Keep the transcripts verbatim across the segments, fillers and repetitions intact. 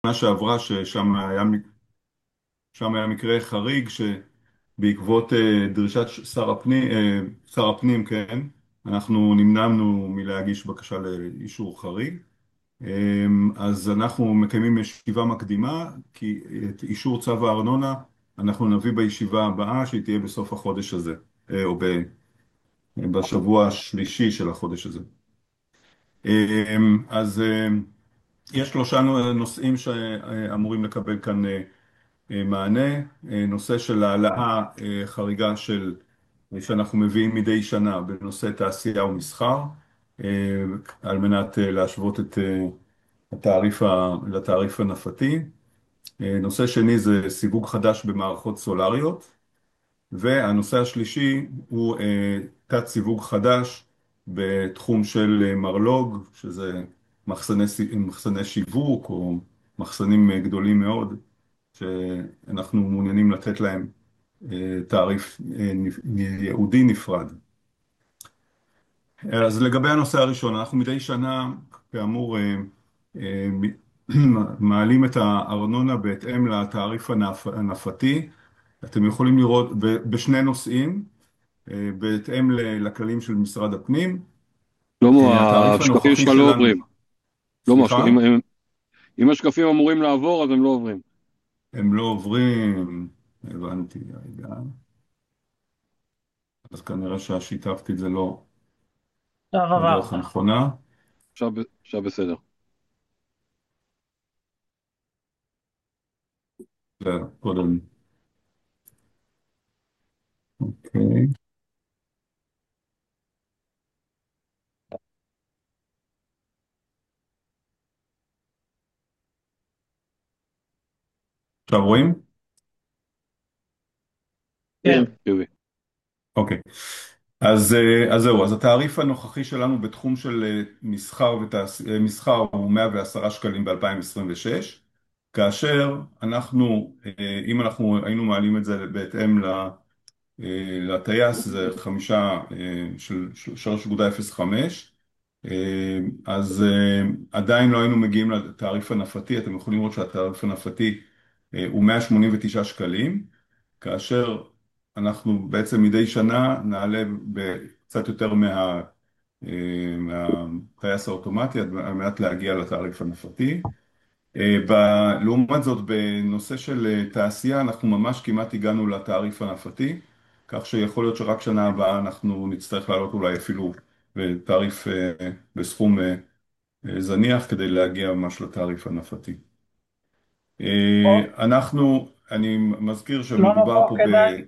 שנה שעברה ששם היה, שם היה מקרה חריג שבעקבות אה, דרישת שר הפנים, אה, שר הפנים, כן, אנחנו נמנענו מלהגיש בקשה לאישור חריג. אה, אז אנחנו מקיימים ישיבה מקדימה, כי את אישור צו הארנונה אנחנו נביא בישיבה הבאה שהיא תהיה בסוף החודש הזה, אה, או ב- בשבוע השלישי של החודש הזה. אה, אז אה, יש שלושה נושאים שאמורים לקבל כאן אה, מענה. אה, נושא של העלאה אה, חריגה של, שאנחנו מביאים מדי שנה בנושא תעשייה ומסחר, אה, על מנת אה, להשוות את אה, התעריף ה- לתעריף הנפתי. אה, נושא שני זה סיווג חדש במערכות סולריות. והנושא השלישי הוא אה, תת סיווג חדש בתחום של אה, מרלו"ג, שזה מחסני, סי- מחסני שיווק או מחסנים אה, גדולים מאוד, שאנחנו מעוניינים לתת להם אה, תעריף אה, נפ- ייעודי נפרד. אז לגבי הנושא הראשון, אנחנו מדי שנה, כאמור, אה, אה, מעלים את הארנונה בהתאם לתעריף הנפ- הנפתי. אתם יכולים לראות ב- בשני נושאים. אה, בהתאם ל- לכללים של משרד הפנים. אה, שלמה, התעריף השקפים הנוכחי שלך לא שלנו, עוברים. שלמה, השק- סליחה, אם, אם, אם השקפים אמורים לעבור, אז הם לא עוברים. הם לא עוברים, הבנתי, רגע, אז כנראה שהשיתפתי את זה לא עכשיו עבר. בדרך הנכונה. עכשיו, עכשיו בסדר. זה קודם, אוקיי. עכשיו רואים? כן. חיובי. אוקיי. אז, אה, אז זהו, אז התעריף הנוכחי שלנו בתחום של אה, מסחר ותעש... אה, מסחר הוא מאה ועשרה שקלים ב-אלפיים עשרים ושש, כאשר אנחנו, אה, אם אנחנו היינו מעלים את זה בהתאם ל... אה, לטייס זה חמישה אה, של שלוש נקודה אפס חמש, אה, אז אה, עדיין לא היינו מגיעים לתעריף הנפתי. אתם יכולים לראות שהתעריף הנפתי אה, הוא מאה שמונים ותשעה שקלים, כאשר אנחנו בעצם מדי שנה נעלה בקצת יותר מה, אה, מהטייס האוטומטי על מנת להגיע לתעריף הנפתי. אה, ב- לעומת זאת, בנושא של אה, תעשייה, אנחנו ממש כמעט הגענו לתעריף הנפתי, כך שיכול להיות שרק שנה הבאה אנחנו נצטרך לעלות אולי אפילו בתעריף, אה, בסכום אה, אה, זניח כדי להגיע ממש לתעריף הנפתי. אה, פה, אנחנו, אני מזכיר שלמה, שמדובר פה פה ב... כדאי,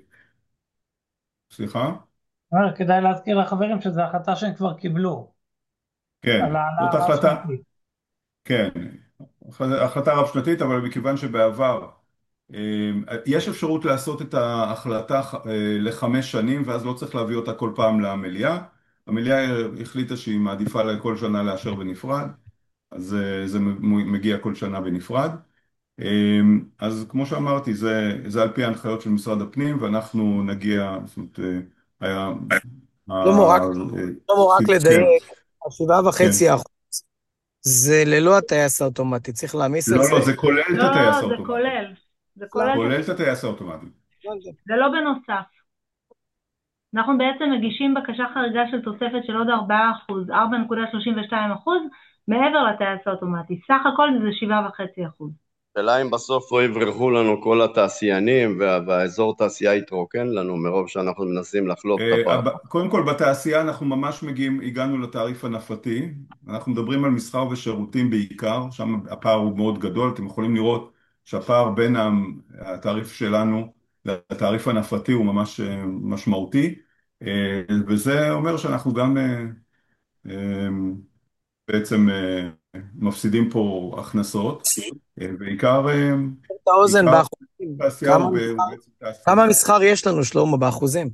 סליחה? אה, כדאי להזכיר לחברים שזו החלטה שהם כבר קיבלו כן, על העלאה זאת החלטה, רב-שנתית. כן, החלטה רב-שנתית, אבל מכיוון שבעבר אה, יש אפשרות לעשות את ההחלטה אה, לחמש שנים, ואז לא צריך להביא אותה כל פעם למליאה. המליאה החליטה שהיא מעדיפה כל שנה לאשר בנפרד, אז אה, זה מ- מגיע כל שנה בנפרד. אה, אז כמו שאמרתי, זה, זה על פי ההנחיות של משרד הפנים, ואנחנו נגיע, זאת אומרת, אה, היה... שלמה, אה, רק, שלמה, רק כן, לדייק, השבעה כן. וחצי אחוז זה ללא הטייס האוטומטי, צריך להעמיס את לא, לא, זה. זה כולל את לא, הטייס זה האוטומטי. כולל. זה כולל את הבנתי, כולל את הטייס. הטייס האוטומטי. הבנתי. זה לא בנוסף. אנחנו בעצם מגישים בקשה חריגה של תוספת של עוד ארבעה אחוז, ארבע נקודה שלושים ושתיים אחוז, מעבר לטייס האוטומטי. סך הכל זה שבעה וחצי אחוז. שאלה אם בסוף לא יברחו לנו כל התעשיינים וה- והאזור תעשייה יתרוקן לנו מרוב שאנחנו מנסים לחלוב את אה, הפער. הב- קודם כל בתעשייה אנחנו ממש מגיעים, הגענו לתעריף הנפתי. אנחנו מדברים על מסחר ושירותים בעיקר, שם הפער הוא מאוד גדול. אתם יכולים לראות שהפער בין ה- התעריף שלנו לתעריף הנפתי הוא ממש אה, משמעותי, אה, וזה אומר שאנחנו גם אה, אה, בעצם אה, מפסידים פה הכנסות, אה, בעיקר אה, את האוזן בעיקר באחוזים. תעשייה כמה הוא ב- מסחר, הוא בעצם תעשייה. כמה מסחר יש לנו, שלמה, באחוזים?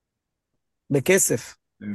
בכסף. אה,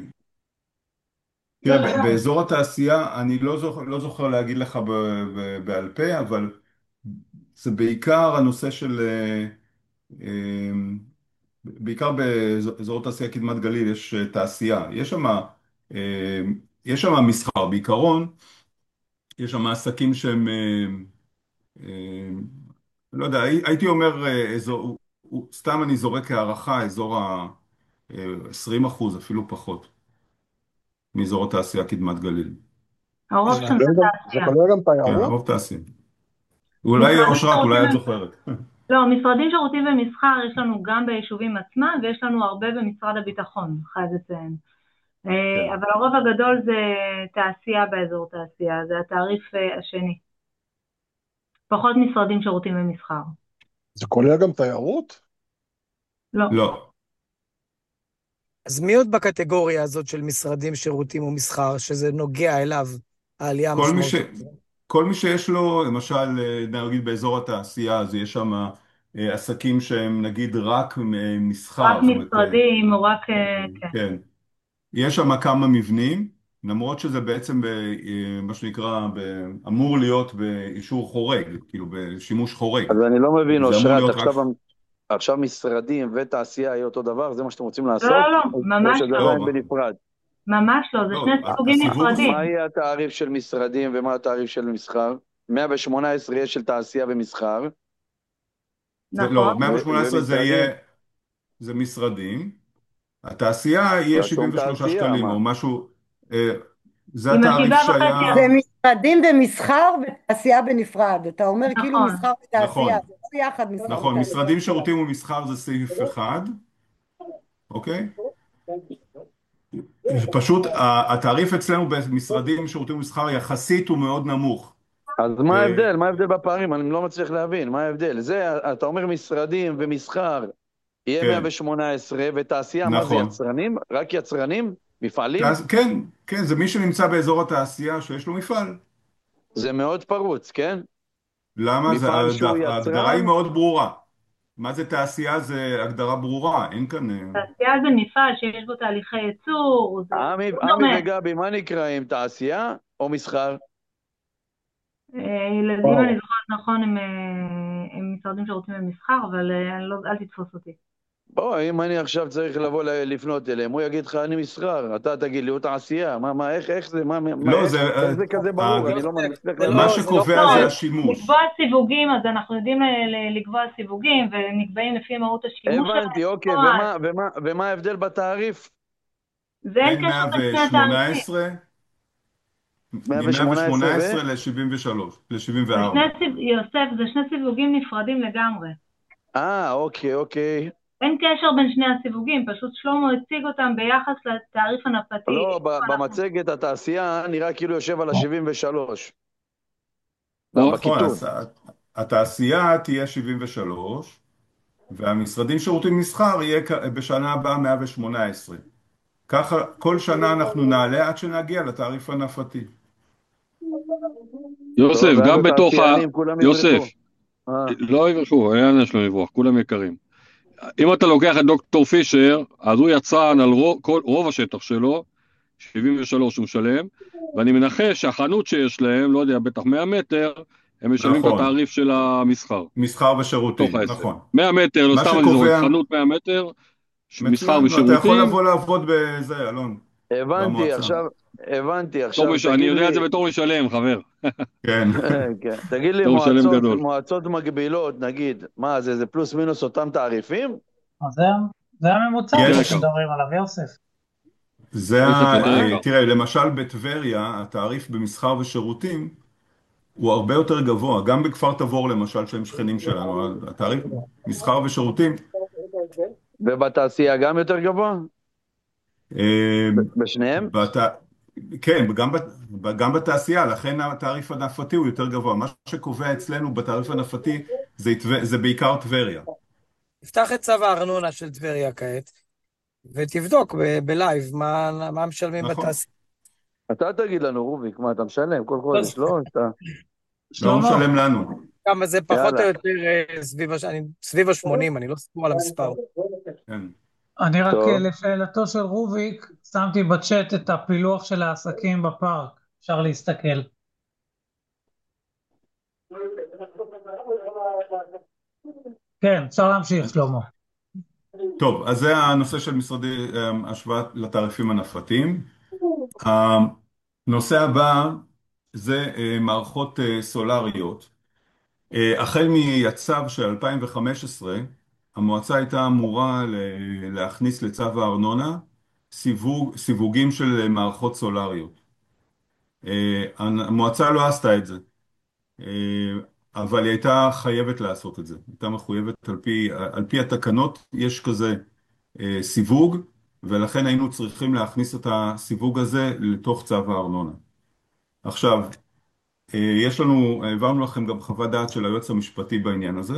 תראה, ב- באזור התעשייה, אני לא זוכר, לא זוכר להגיד לך ב, ב, בעל פה, אבל זה בעיקר הנושא של, אה, אה, בעיקר באזור תעשייה קדמת גליל יש אה, תעשייה. יש שם, אה, יש שם מסחר, בעיקרון, יש שם עסקים שהם, אה, אה, לא יודע, הי- הייתי אומר, אה, אזור, הוא- הוא- סתם אני זורק הערכה, אזור ה-עשרים אחוז, אפילו פחות, מאזור התעשייה קדמת גליל. הרוב הבנתי. שם זה כולל גם- זה תעשייה. כולל גם כן, תיירות? הרוב תעשייה. אולי משרדים אושרת, שירותים אולי את זוכרת. לא, משרדים שירותים ומסחר יש לנו גם ביישובים עצמם, ויש לנו הרבה במשרד הביטחון, חייב לציין. כן. אה, אבל הרוב הגדול זה תעשייה באזור תעשייה, זה התעריף אה, השני. פחות משרדים שירותים ומסחר. זה כולל גם תיירות? לא. לא, אז מי עוד בקטגוריה הזאת של משרדים, שירותים ומסחר, שזה נוגע אליו, העלייה כל מי ש... המשמעותית? כל מי שיש לו, למשל, אה, נגיד באזור התעשייה, אז יש שם אה, עסקים שהם נגיד רק אה, רק מסחר, זאת אומרת, אה, משרדים או רק, אה, אה, כן. כן. יש שם כמה מבנים, למרות שזה בעצם, ב, אה, מה שנקרא, ב, אמור להיות באישור חורג, כאילו בשימוש חורג. אז אני לא מבין, זה אמור אושרת, להיות רק... עכשיו, עכשיו משרדים ותעשייה יהיה אותו דבר? זה מה שאתם רוצים לא, לעשות? לא, לא, או ממש שזה לא. לא, עדיין מה- בנפרד? ממש לא, זה לא, שני ה- סוגים הסיווג... נפרדים. מה יהיה התעריף של משרדים ומה התעריף של מסחר? מאה ושמונה עשרה יש של תעשייה ומסחר, זה, לא, נכון. ו- מאה ושמונה עשרה זה ומשרדים, יהיה, זה משרדים, התעשייה יהיה רשום שבעים ושלושה תעשייה, שקלים מה? או משהו, אה, זה עם התעריף השבעה וחצי שהיה, זה אחוז. משרדים ומסחר ותעשייה בנפרד. אתה אומר כאילו נכון. מסחר ותעשייה, נכון, זה לא יחד מסחר נכון, ותעשייה. משרדים, שירותים ומסחר זה סעיף אחד, אוקיי? פשוט ה- התעריף אצלנו במשרדים, שירותים ומסחר יחסית הוא מאוד נמוך. אז מה ו- ההבדל? מה ההבדל בפערים? אני לא מצליח להבין, מה ההבדל? זה, אתה אומר משרדים ומסחר, יהיה כן, מאה ושמונה עשרה, ותעשייה, מה זה, נכון. יצרנים? רק יצרנים? מפעלים? תעש- כן, כן, זה מי שנמצא באזור התעשייה שיש לו מפעל. זה מאוד פרוץ, כן? למה? זה, מפעל ההגד- שהוא ההגדרה היא יצרן, מאוד ברורה. מה זה תעשייה? זה הגדרה ברורה, אין כאן... אה, תעשייה זה מפעל שיש בו תהליכי ייצור, זה עמי, לא עמי דומה. וגבי, מה נקראים? תעשייה או מסחר? אה, ילדים, אני זוכרת נכון, הם, אה, הם משרדים שירותים ומסחר, אבל אה, אני לא, אל תתפוס אותי. בוא, אם אני עכשיו צריך לבוא ל- לפנות אליהם, הוא יגיד לך, אני מסחר, אתה תגיד לי, הוא תעשייה, מה, מה, איך, איך זה, מה, מה, לא, איך, זה... איך אה, זה כזה אה, ברור? אני לא מצליח זה להבין. מה לא, זה לא שקובע לא, זה כולל. השימוש. לקבוע סיווגים, אז אנחנו יודעים ל- ל- לקבוע סיווגים, ונקבעים לפי מהות השימוש שלהם. הבנתי, אוקיי, בפועל. ומה, ומה, ומה ההבדל בתעריף? זה אין בין קשר בין שני מאה ושמונה התעריפים. עשרה, מאה ושמונה עשרה ו... מ-מאה ושמונה עשרה ל-שבעים ושלוש, זה ל-שבעים וארבע. שני סיב... יוסף, זה שני סיווגים נפרדים לגמרי. אה, אוקיי, אוקיי. אין קשר בין שני הסיווגים, פשוט שלמה הציג אותם ביחס לתעריף הנפתי. לא, איפה ב- אנחנו- במצגת התעשייה נראה כאילו יושב על ה-שבעים ושלוש. לא, נכון, בכיתוב. אז התעשייה תהיה שבעים ושלוש, והמשרדים שירותים מסחר יהיה כ- בשנה הבאה מאה ושמונה עשרה. ככה כל שנה אנחנו נעלה עד שנגיע לתעריף הנפתי. יוסף, טוב, ואז גם בתוך ה... התעשיינים כולם יוסף, יברחו. אה, לא יברחו, אין עניין שלהם לברוח, כולם יקרים. אם אתה לוקח את דוקטור פישר, אז הוא יצרן על רוב, כל, רוב השטח שלו, שבעים ושלוש הוא משלם, ואני מנחש שהחנות שיש להם, לא יודע, בטח מאה מטר, הם משלמים את נכון, התעריף של המסחר, מסחר בתוך ושירותים, העסק. נכון. מאה מטר, לא מה סתם אני זורק, שקובע, חנות מאה מטר, ש- מסחר מצוין, ואתה יכול ושירותים, לבוא לעבוד בזה, אלון, הבנתי, במועצה. עכשיו, הבנתי, בתור עכשיו, מש... אני תגיד יודע את זה לי, בתור משלם, חבר, כן. כן, תגיד לי, בתור משלם מועצות, גדול. מועצות מקבילות, נגיד, מה זה, זה פלוס מינוס אותם תעריפים? אז זה, זה הממוצע יש, יותר שאתם יקר, מדברים עליו, יוסף. זה, כסף ה- יותר מה? יקר. תראה, למשל בטבריה, התעריף במסחר ושירותים הוא הרבה יותר גבוה, גם בכפר תבור למשל, שהם שכנים שלנו, התעריף מסחר ושירותים, ובתעשייה גם יותר גבוה? אה, ב- בשניהם? בת... כן, גם, בת... גם בתעשייה, לכן התעריף הנפתי הוא יותר גבוה. מה שקובע אצלנו בתעריף הנפתי זה, זה בעיקר טבריה. תפתח את צו הארנונה של טבריה כעת, ותבדוק ב- בלייב מה, מה משלמים נכון, בתעשייה. אתה תגיד לנו, רוביק, מה, אתה משלם כל חודש, לא? אתה... לא שלמה, משלם לנו. כמה זה פחות יאללה. או יותר אה, סביב, הש- אני- סביב ה-שמונים, אני לא סגור על המספר. כן. אני רק טוב. אה, לשאלתו של רוביק, שמתי בצ'אט את הפילוח של העסקים בפארק, אפשר להסתכל. כן, אפשר להמשיך, שלמה. טוב, אז זה הנושא של משרדי אה, השוואה לתעריפים הנפתיים. הנושא הבא זה אה, מערכות אה, סולריות. אה, החל מהצו של אלפיים וחמש עשרה, המועצה הייתה אמורה ל- להכניס לצו הארנונה סיווג, סיווגים של מערכות סולריות. אה, המועצה לא עשתה את זה, אה, אבל היא הייתה חייבת לעשות את זה. הייתה מחויבת על פי, על פי התקנות, יש כזה אה, סיווג, ולכן היינו צריכים להכניס את הסיווג הזה לתוך צו הארנונה. עכשיו, אה, יש לנו, העברנו לכם גם חוות דעת של היועץ המשפטי בעניין הזה,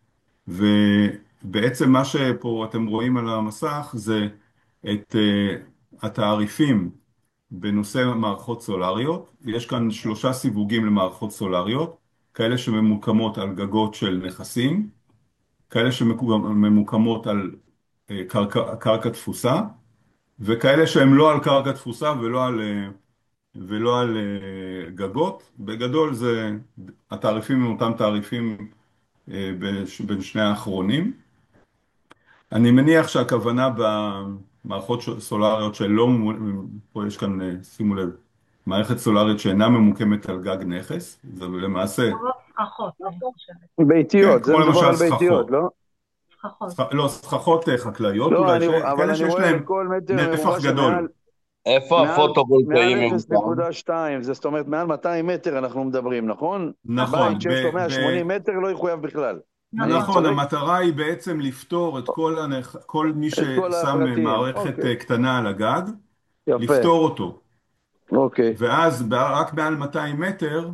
ובעצם מה שפה אתם רואים על המסך זה את אה, התעריפים בנושא מערכות סולריות. יש כאן שלושה סיווגים למערכות סולריות, כאלה שממוקמות על גגות של נכסים, כאלה שממוקמות על אה, קרקע, קרקע תפוסה, וכאלה שהם לא על קרקע תפוסה ולא על, אה, ולא על אה, גגות. בגדול זה, התעריפים הם אותם תעריפים אה, בין בין שני האחרונים. אני מניח שהכוונה במערכות ש- סולריות שלא, ממ- פה יש כאן, אה, שימו לב, מערכת סולרית שאינה ממוקמת על גג נכס, זה למעשה, רוב סככות, אני חושבת. כן, ביתיות, זה כמו מדובר למשל על ביתיות, סככות. לא? סככות. סכ- לא, סככות אה, חקלאיות לא, אולי, אני, ש... אבל כאלה אני שיש רואה להם לכל מטר נפח מרובע גדול. שמעל איפה מעל, מעל הפוטו-וולטאי ממוקם? אפס נקודה שתיים, זה זאת אומרת מעל מאתיים מטר אנחנו מדברים, נכון? בית נכון, ב, שיש לו ב, מאה ושמונים מטר לא יחויב בכלל. אני נכון. נכון, צודק? המטרה היא בעצם לפתור את כל, הנכ... כל מי את כל ששם הפרטים, מערכת אוקיי, אה, קטנה על הגג, יפה, לפתור אותו. אוקיי. ואז ב- רק מעל מאתיים מטר,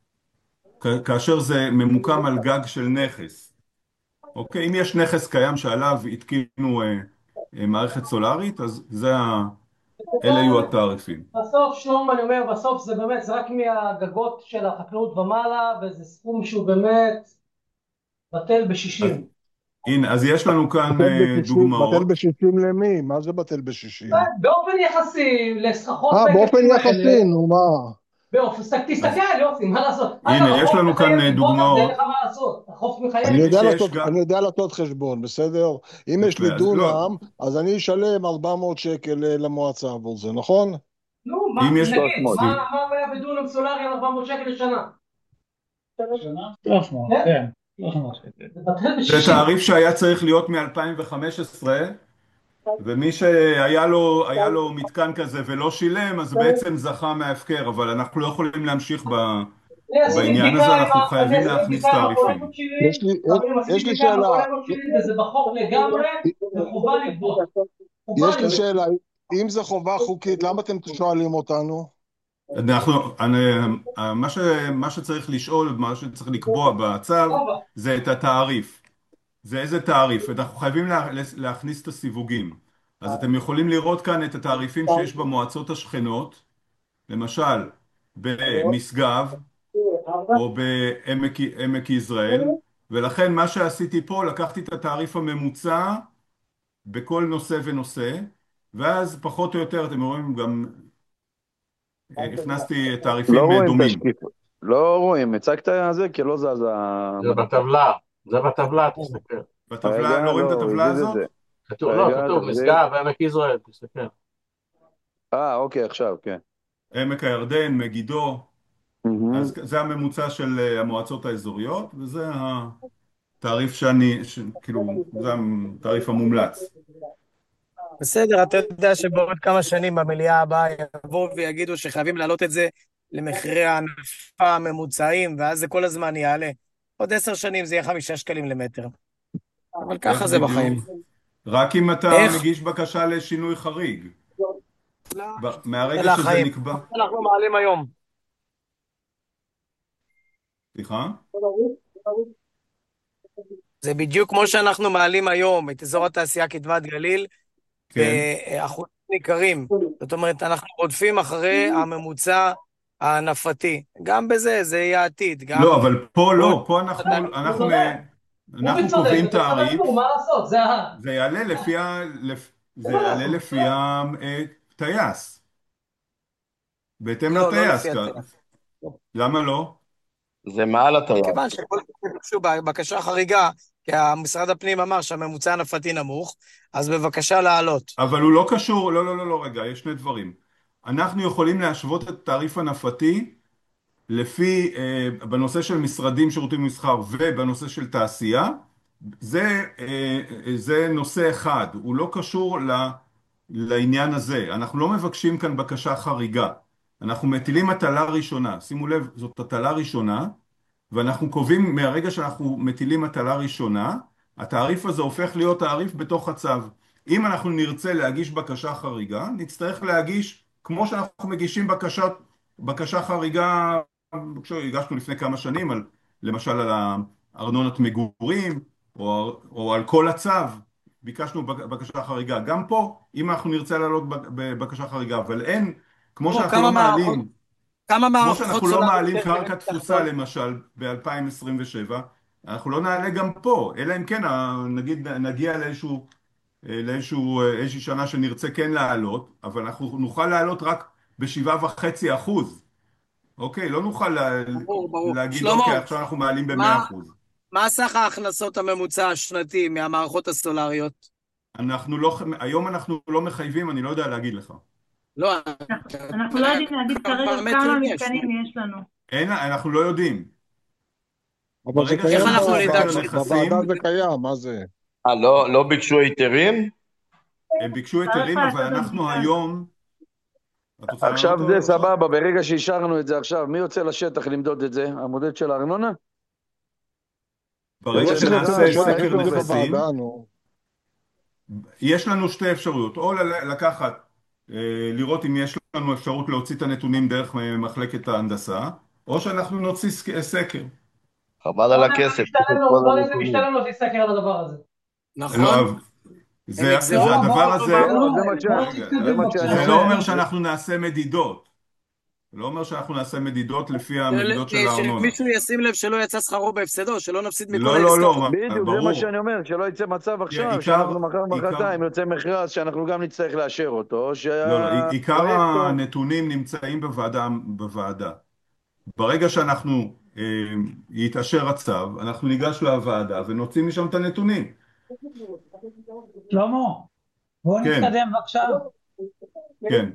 כ- כאשר זה ממוקם על גג של נכס. אוקיי, אם יש נכס קיים שעליו התקינו אה, אה, מערכת סולארית, אז זה ה... אלה יהיו התעריפים. בסוף, שלום, אני אומר, בסוף זה באמת, זה רק מהגגות של החקלאות ומעלה, וזה סכום שהוא באמת בטל אז, בשישים. הנה, אז יש לנו כאן בטל אה, בשישים, בטל דוגמאות. בשישים למי? מה זה בטל בשישים? באופן יחסי, לסככות אה, באופן בהיקפים האלה, יחסי, נו מה? באופן, תסתכל, אז יוסי, מה לעשות? הנה, אגב, יש החוק לנו כאן מחייב אה, לגבות על זה, אין לך דוגמאות. מה לעשות, החוק אני מחייב. למי יודע שיש לעשות, גם... אני יודע לעשות חשבון, בסדר? אם יש לי יפה, אז לא, דונם, אז אני אשלם ארבע מאות שקל אה, למועצה עבור זה, נכון? נו, מה, אם יש... נגיד, שלוש מאות. מה מה הבעיה בדונם סולארי על ארבע מאות שקל לשנה? שנה? שלוש מאות, כן? כן. שלוש מאות שקל. זה בטל זה בשישים. תעריף שהיה צריך להיות מ-אלפיים וחמש עשרה, ומי שהיה לו, היה לו מתקן כזה ולא שילם, אז בעצם זכה מההפקר, אבל אנחנו לא יכולים להמשיך ב, אני עשיתי בעניין בדיקה הזה, עם אנחנו ה- אני חייבים עשיתי להכניס בדיקה עם תעריפים. הקולגות שלי, יש לי, חברים, עשיתי יש לי בדיקה עם שאלה, הקולגות שלי, וזה בחוק לגמרי, וחובה לגבות. חובה יש לי לגבות. שאלה, אם זה חובה חוקית, למה אתם שואלים אותנו? אנחנו, אני, מה ש, מה שצריך לשאול, מה שצריך לקבוע בצו, חובה. זה את התעריף. זה איזה תעריף, אנחנו חייבים לה, להכניס את הסיווגים. אז אתם יכולים לראות כאן את התעריפים שיש במועצות השכנות, למשל במשגב או בעמק עמק יזרעאל, ולכן מה שעשיתי פה, לקחתי את התעריף הממוצע בכל נושא ונושא, ואז פחות או יותר, אתם רואים, גם אה, הכנסתי לא תעריפים אה, רואים את דומים. השקיפות. לא רואים, הצגת זה כי לא זז זה המדפים. בטבלה, זה בטבלה, תסתכל. בטבלה, רגע, לא רואים את לא, הטבלה הזיז את הזאת? זה. כתוב, לא, רגע, כתוב, תחזיר. משגב, עמק יזרעאל, תסתכל. אה, אוקיי, עכשיו, כן. עמק הירדן, מגידו, מהמם. אז זה הממוצע של אה, המועצות האזוריות, וזה התעריף שאני, ש, כאילו, זה התעריף המומלץ. בסדר, אתה יודע שבעוד כמה שנים במליאה הבאה יבואו ויגידו שחייבים להעלות את זה למחירי ההנפה הממוצעים, ואז זה כל הזמן יעלה. עוד עשר שנים זה יהיה חמישה שקלים למטר. אבל איך ככה זה בדיוק? בחיים. רק אם אתה איך? מגיש בקשה לשינוי חריג. ב- מהרגע אלה שזה החיים. נקבע. אנחנו מעלים היום. סליחה? זה בדיוק כמו שאנחנו מעלים היום את אזור התעשייה כתבת גליל כן. באחוזים ניכרים. זאת אומרת, אנחנו רודפים אחרי הממוצע הענפתי. גם בזה, זה יהיה העתיד. גם לא, אבל פה בעוד- לא, פה אנחנו, אנחנו, צודק. אנחנו הוא צודק, קובעים זה בסדר תעריף, גמור, מה לעשות? זה ה... זה יעלה לפי ה... לפ- זה יעלה לפי הטייס. בהתאם לא, לא לטייס. לפי כ- הטייס. למה לא? זה מעל הטייס. מכיוון שכל ביקשו בקשה חריגה, כי משרד הפנים אמר שהממוצע הנפתי נמוך, אז בבקשה לעלות. אבל הוא לא קשור, לא, לא, לא, לא, רגע, יש שני דברים. אנחנו יכולים להשוות את התעריף הנפתי לפי, אה, בנושא של משרדים, שירותים ומסחר ובנושא של תעשייה, זה, אה, זה נושא אחד, הוא לא קשור ל, לעניין הזה. אנחנו לא מבקשים כאן בקשה חריגה. אנחנו מטילים הטלה ראשונה. שימו לב, זאת הטלה ראשונה, ואנחנו קובעים מהרגע שאנחנו מטילים הטלה ראשונה, התעריף הזה הופך להיות תעריף בתוך הצו. אם אנחנו נרצה להגיש בקשה חריגה, נצטרך להגיש, כמו שאנחנו מגישים בקשה, בקשה חריגה, שהגשנו לפני כמה שנים, על, למשל על ארנונת מגורים, או, או על כל הצו, ביקשנו בקשה חריגה. גם פה, אם אנחנו נרצה לעלות בבקשה חריגה, אבל אין, כמו שאנחנו לא מעלים, כמה כמו מערכות שאנחנו לא סולריות מעלים יש קרקע בגליל תפוסה התחתון? למשל ב-אלפיים עשרים ושבע, אנחנו לא נעלה גם פה, אלא אם כן ה- נגיד נגיע לאיזשהו, לאיזשהו, איזושהי שנה שנרצה כן לעלות, אבל אנחנו נוכל לעלות רק בשבעה וחצי אחוז, אוקיי? לא נוכל לה, ברור, ברור. להגיד שלמה, אוקיי עכשיו אנחנו מעלים במאה מה, אחוז. מה סך ההכנסות הממוצע השנתי מהמערכות הסולריות? אנחנו לא, היום אנחנו לא מחייבים, אני לא יודע להגיד לך. לא, אנחנו לא יודעים להגיד כרגע כמה כמה מטרים יש? מתקנים יש לנו. אין, אנחנו לא יודעים. אבל זה ברגע איך קיים אנחנו שנעשה נדע ב- סקר ב- ש... בוועדה, נכסים, זה קיים, מה זה? אה, לא, לא ביקשו היתרים? הם ביקשו צריך היתרים, אבל לעשות אנחנו בדיקה. היום, את רוצה לענות עכשיו זה או לא? סבבה, ברגע שאישרנו את זה עכשיו, מי יוצא לשטח למדוד את זה? המודד של הארנונה? ברגע לא יוצא צריך מכרז, יותר, שנעשה אפשר איך סקר זה להחליט את זה עובד? נכסים, בוועדה, נו. יש לנו שתי אפשרויות, או ל- לקחת, אה, לראות אם יש לנו אפשרות להוציא את הנתונים דרך אה, מחלקת ההנדסה, או שאנחנו נוציא סק- סקר. חבל בוא על נראה הכסף, אם צריך את משתלם כל לנו- בוא נראה אם הנתונים. משתלם לו להסתכל על הדבר הזה. לא, נכון? אבל הם זה, יגזרו זה בוא, הדבר בוא, הזה, בוא, לא, זה בוא, מה ש- בוא רגע, זה נתקדם מה בבקשה. שאני זה לא אומר. אומר שאנחנו נעשה מדידות, זה לא אומר שאנחנו נעשה מדידות לפי המדידות של של- הארנונה. שמישהו ישים לב שלא יצא שכרו בהפסדו, שלא נפסיד מכל לא, לא, העסקה. לא, מה- בדיוק, זה מה ברור. שאני אומר, שלא יצא מצב כי עכשיו, עיקר, שאנחנו מחר עיקר, מחרתיים יוצא מכרז שאנחנו גם נצטרך לאשר אותו, או לא, לא, עיקר שהפרויקטור... הנתונים נמצאים בוועדה, בוועדה. ברגע שאנחנו, אה, יתאשר הצו, אנחנו ניגש לוועדה ונוציא משם את הנתונים. שלמה, בוא כן, נתקדם בבקשה. כן.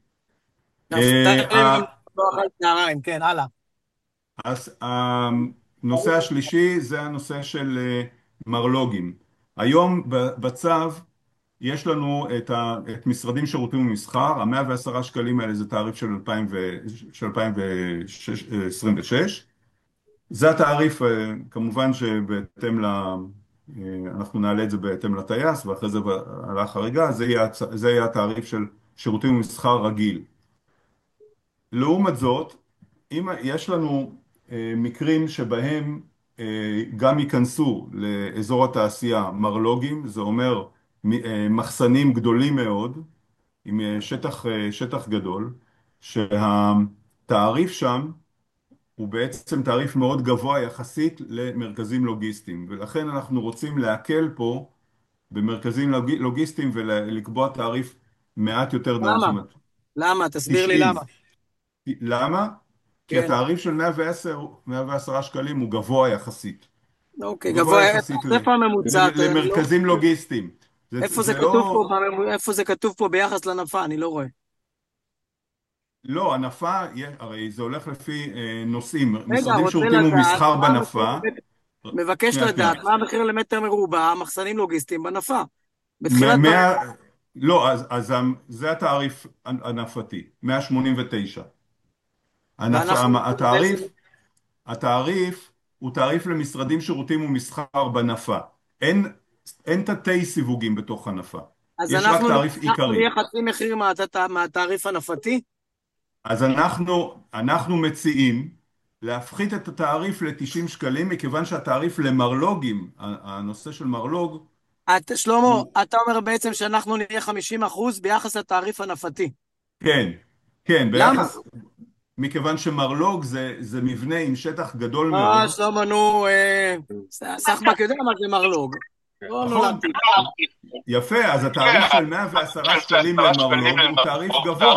נפתלי אה, לא אכל צהריים, כן, הלאה. אז הנושא השלישי זה הנושא של אה, מרלוגים. היום ב- בצו יש לנו את, ה, את משרדים שירותים ומסחר, ה-מאה ועשרה שקלים האלה זה תעריף של אלפיים ו- של אלפיים עשרים ושש. זה התעריף, אה, כמובן שבהתאם ל... אה, אנחנו נעלה את זה בהתאם לטייס, ואחרי זה על החריגה, זה יהיה, הצ- זה יהיה התעריף של שירותים ומסחר רגיל. לעומת זאת, אם יש לנו אה, מקרים שבהם אה, גם ייכנסו לאזור התעשייה מרלוגים, זה אומר מ- אה, מחסנים גדולים מאוד, עם אה, שטח, אה, שטח גדול, שהתעריף שם הוא בעצם תעריף מאוד גבוה יחסית למרכזים לוגיסטיים, ולכן אנחנו רוצים להקל פה במרכזים לוג... לוגיסטיים ולקבוע תעריף מעט יותר נמוך, זאת למה? אומרת, למה? תסביר לי תשעים. למה. למה? כי כן. התעריף של מאה ועשר, מאה ועשרה שקלים הוא גבוה יחסית. אוקיי, הוא גבוה גבוה, יחסית ל... איפה הממוצע? ל- אני לא... למרכזים לוגיסטיים. זה, איפה זה זה כתוב לא... פה? בממ- איפה זה כתוב פה ביחס לנפה? אני לא רואה. לא, הנפה, הרי זה הולך לפי אה, נושאים. רגע, משרדים רוצה שירותים לדעת ומסחר מה המחיר בנפה. למטר... מבקש שנייה, שנייה. לדעת מה המחיר למטר מרובע, מחסנים לוגיסטיים בנפה. בתחילת... מ- מאה... לא, אז, אז המ- זה התעריף הנפתי, מאה שמונים ותשע. הנפ... ואנחנו... התעריף, התעריף הוא תעריף למשרדים שירותים ומסחר בנפה. אין, אין תתי סיווגים בתוך הנפה. אז יש רק אנחנו, תעריף אנחנו עיקרי. נהיה חצי מחיר מהת- מהתעריף הנפתי? אז אנחנו, אנחנו מציעים להפחית את התעריף ל-תשעים שקלים, מכיוון שהתעריף למרלוגים, הנושא של מרלוג, את, שלמה, הוא... אתה אומר בעצם שאנחנו נהיה חמישים אחוז ביחס לתעריף הנפתי. כן, כן, למה? ביחס, מכיוון שמרלוג זה, זה מבנה עם שטח גדול אה, מאוד. שלמה, נו, אה, סחבק יודע מה זה מרלוג. לא נכון. נולדתי. יפה, אז התעריף של מאה ועשרה שקלים למרלוג הוא תעריף גבוה.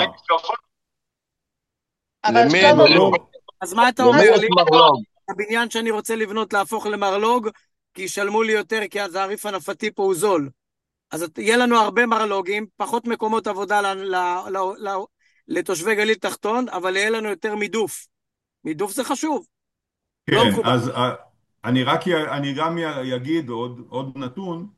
אבל למי שלמה, מרלוג? אז מה אתה למי אומר יש לי? מרלוג? הבניין שאני רוצה לבנות להפוך למרלוג, כי ישלמו לי יותר, כי התעריף הנפתי פה הוא זול. אז יהיה לנו הרבה מרלוגים, פחות מקומות עבודה ל- ל- ל- ל- לתושבי גליל תחתון, אבל יהיה לנו יותר מידוף. מידוף זה חשוב, לא כן, מקובל. אז אה, אני רק, י- אני גם י- אגיד עוד, עוד נתון,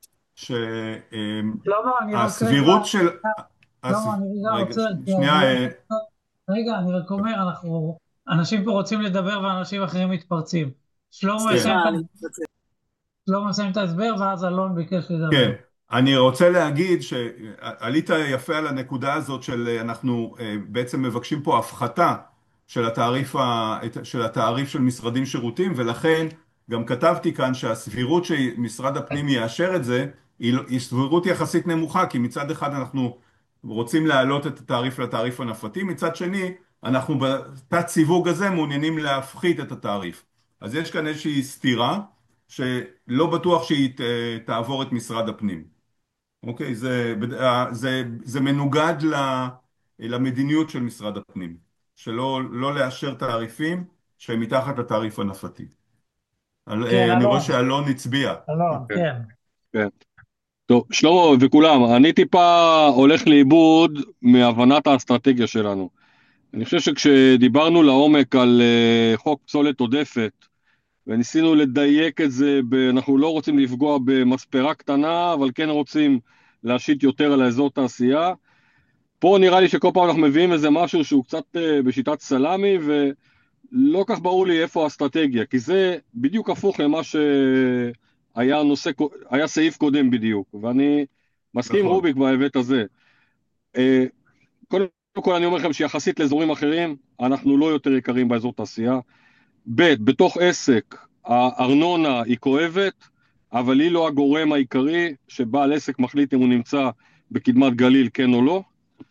שלמה, אני רק רגע, שהסבירות של, שלמה, הס- אני רגע רגע, עוצר, ש- כי שנייה, הדיון, אה, רגע, אני רק אומר, אנחנו, אנשים פה רוצים לדבר ואנשים אחרים מתפרצים. שלמה כן, יסיים את סליחה, ה- אני מתנצל. שלמה יסיים את ההסבר, ואז אלון ביקש כן, לדבר. אני רוצה להגיד שעלית יפה על הנקודה הזאת של אנחנו אה, בעצם מבקשים פה הפחתה של התעריף, ה- את- של התעריף של משרדים שירותים, ולכן גם כתבתי כאן שהסבירות שמשרד הפנים יאשר את זה היא לא- היא סבירות יחסית נמוכה, כי מצד אחד אנחנו רוצים להעלות את התעריף לתעריף הנפתי, מצד שני אנחנו בתת סיווג הזה מעוניינים להפחית את התעריף. אז יש כאן איזושהי סתירה שלא בטוח שהיא ת- תעבור את משרד הפנים. אוקיי, זה, אה, זה, זה מנוגד ל- למדיניות של משרד הפנים, שלא לא לאשר תעריפים שהם מתחת לתעריף הנפתי. על- כן, אה, אני רואה אלון, שאלון הצביע. אלון, כן, כן. כן. טוב, שלמה וכולם, אני טיפה הולך לאיבוד מהבנת האסטרטגיה שלנו. אני חושב שכשדיברנו לעומק על אה, חוק פסולת עודפת, וניסינו לדייק את זה, ב... אנחנו לא רוצים לפגוע במספרה קטנה, אבל כן רוצים להשית יותר על האזור תעשייה. פה נראה לי שכל פעם אנחנו מביאים איזה משהו שהוא קצת אה, בשיטת סלאמי, ולא כך ברור לי איפה האסטרטגיה, כי זה בדיוק הפוך למה שהיה נושא, היה סעיף קודם בדיוק, ואני מסכים עם נכון. רוביק בהיבט הזה. אה, קודם כל אני אומר לכם שיחסית לאזורים אחרים, אנחנו לא יותר יקרים באזור תעשייה. ב', בתוך עסק, הארנונה היא כואבת, אבל היא לא הגורם העיקרי שבעל עסק מחליט אם הוא נמצא בקדמת גליל, כן או לא.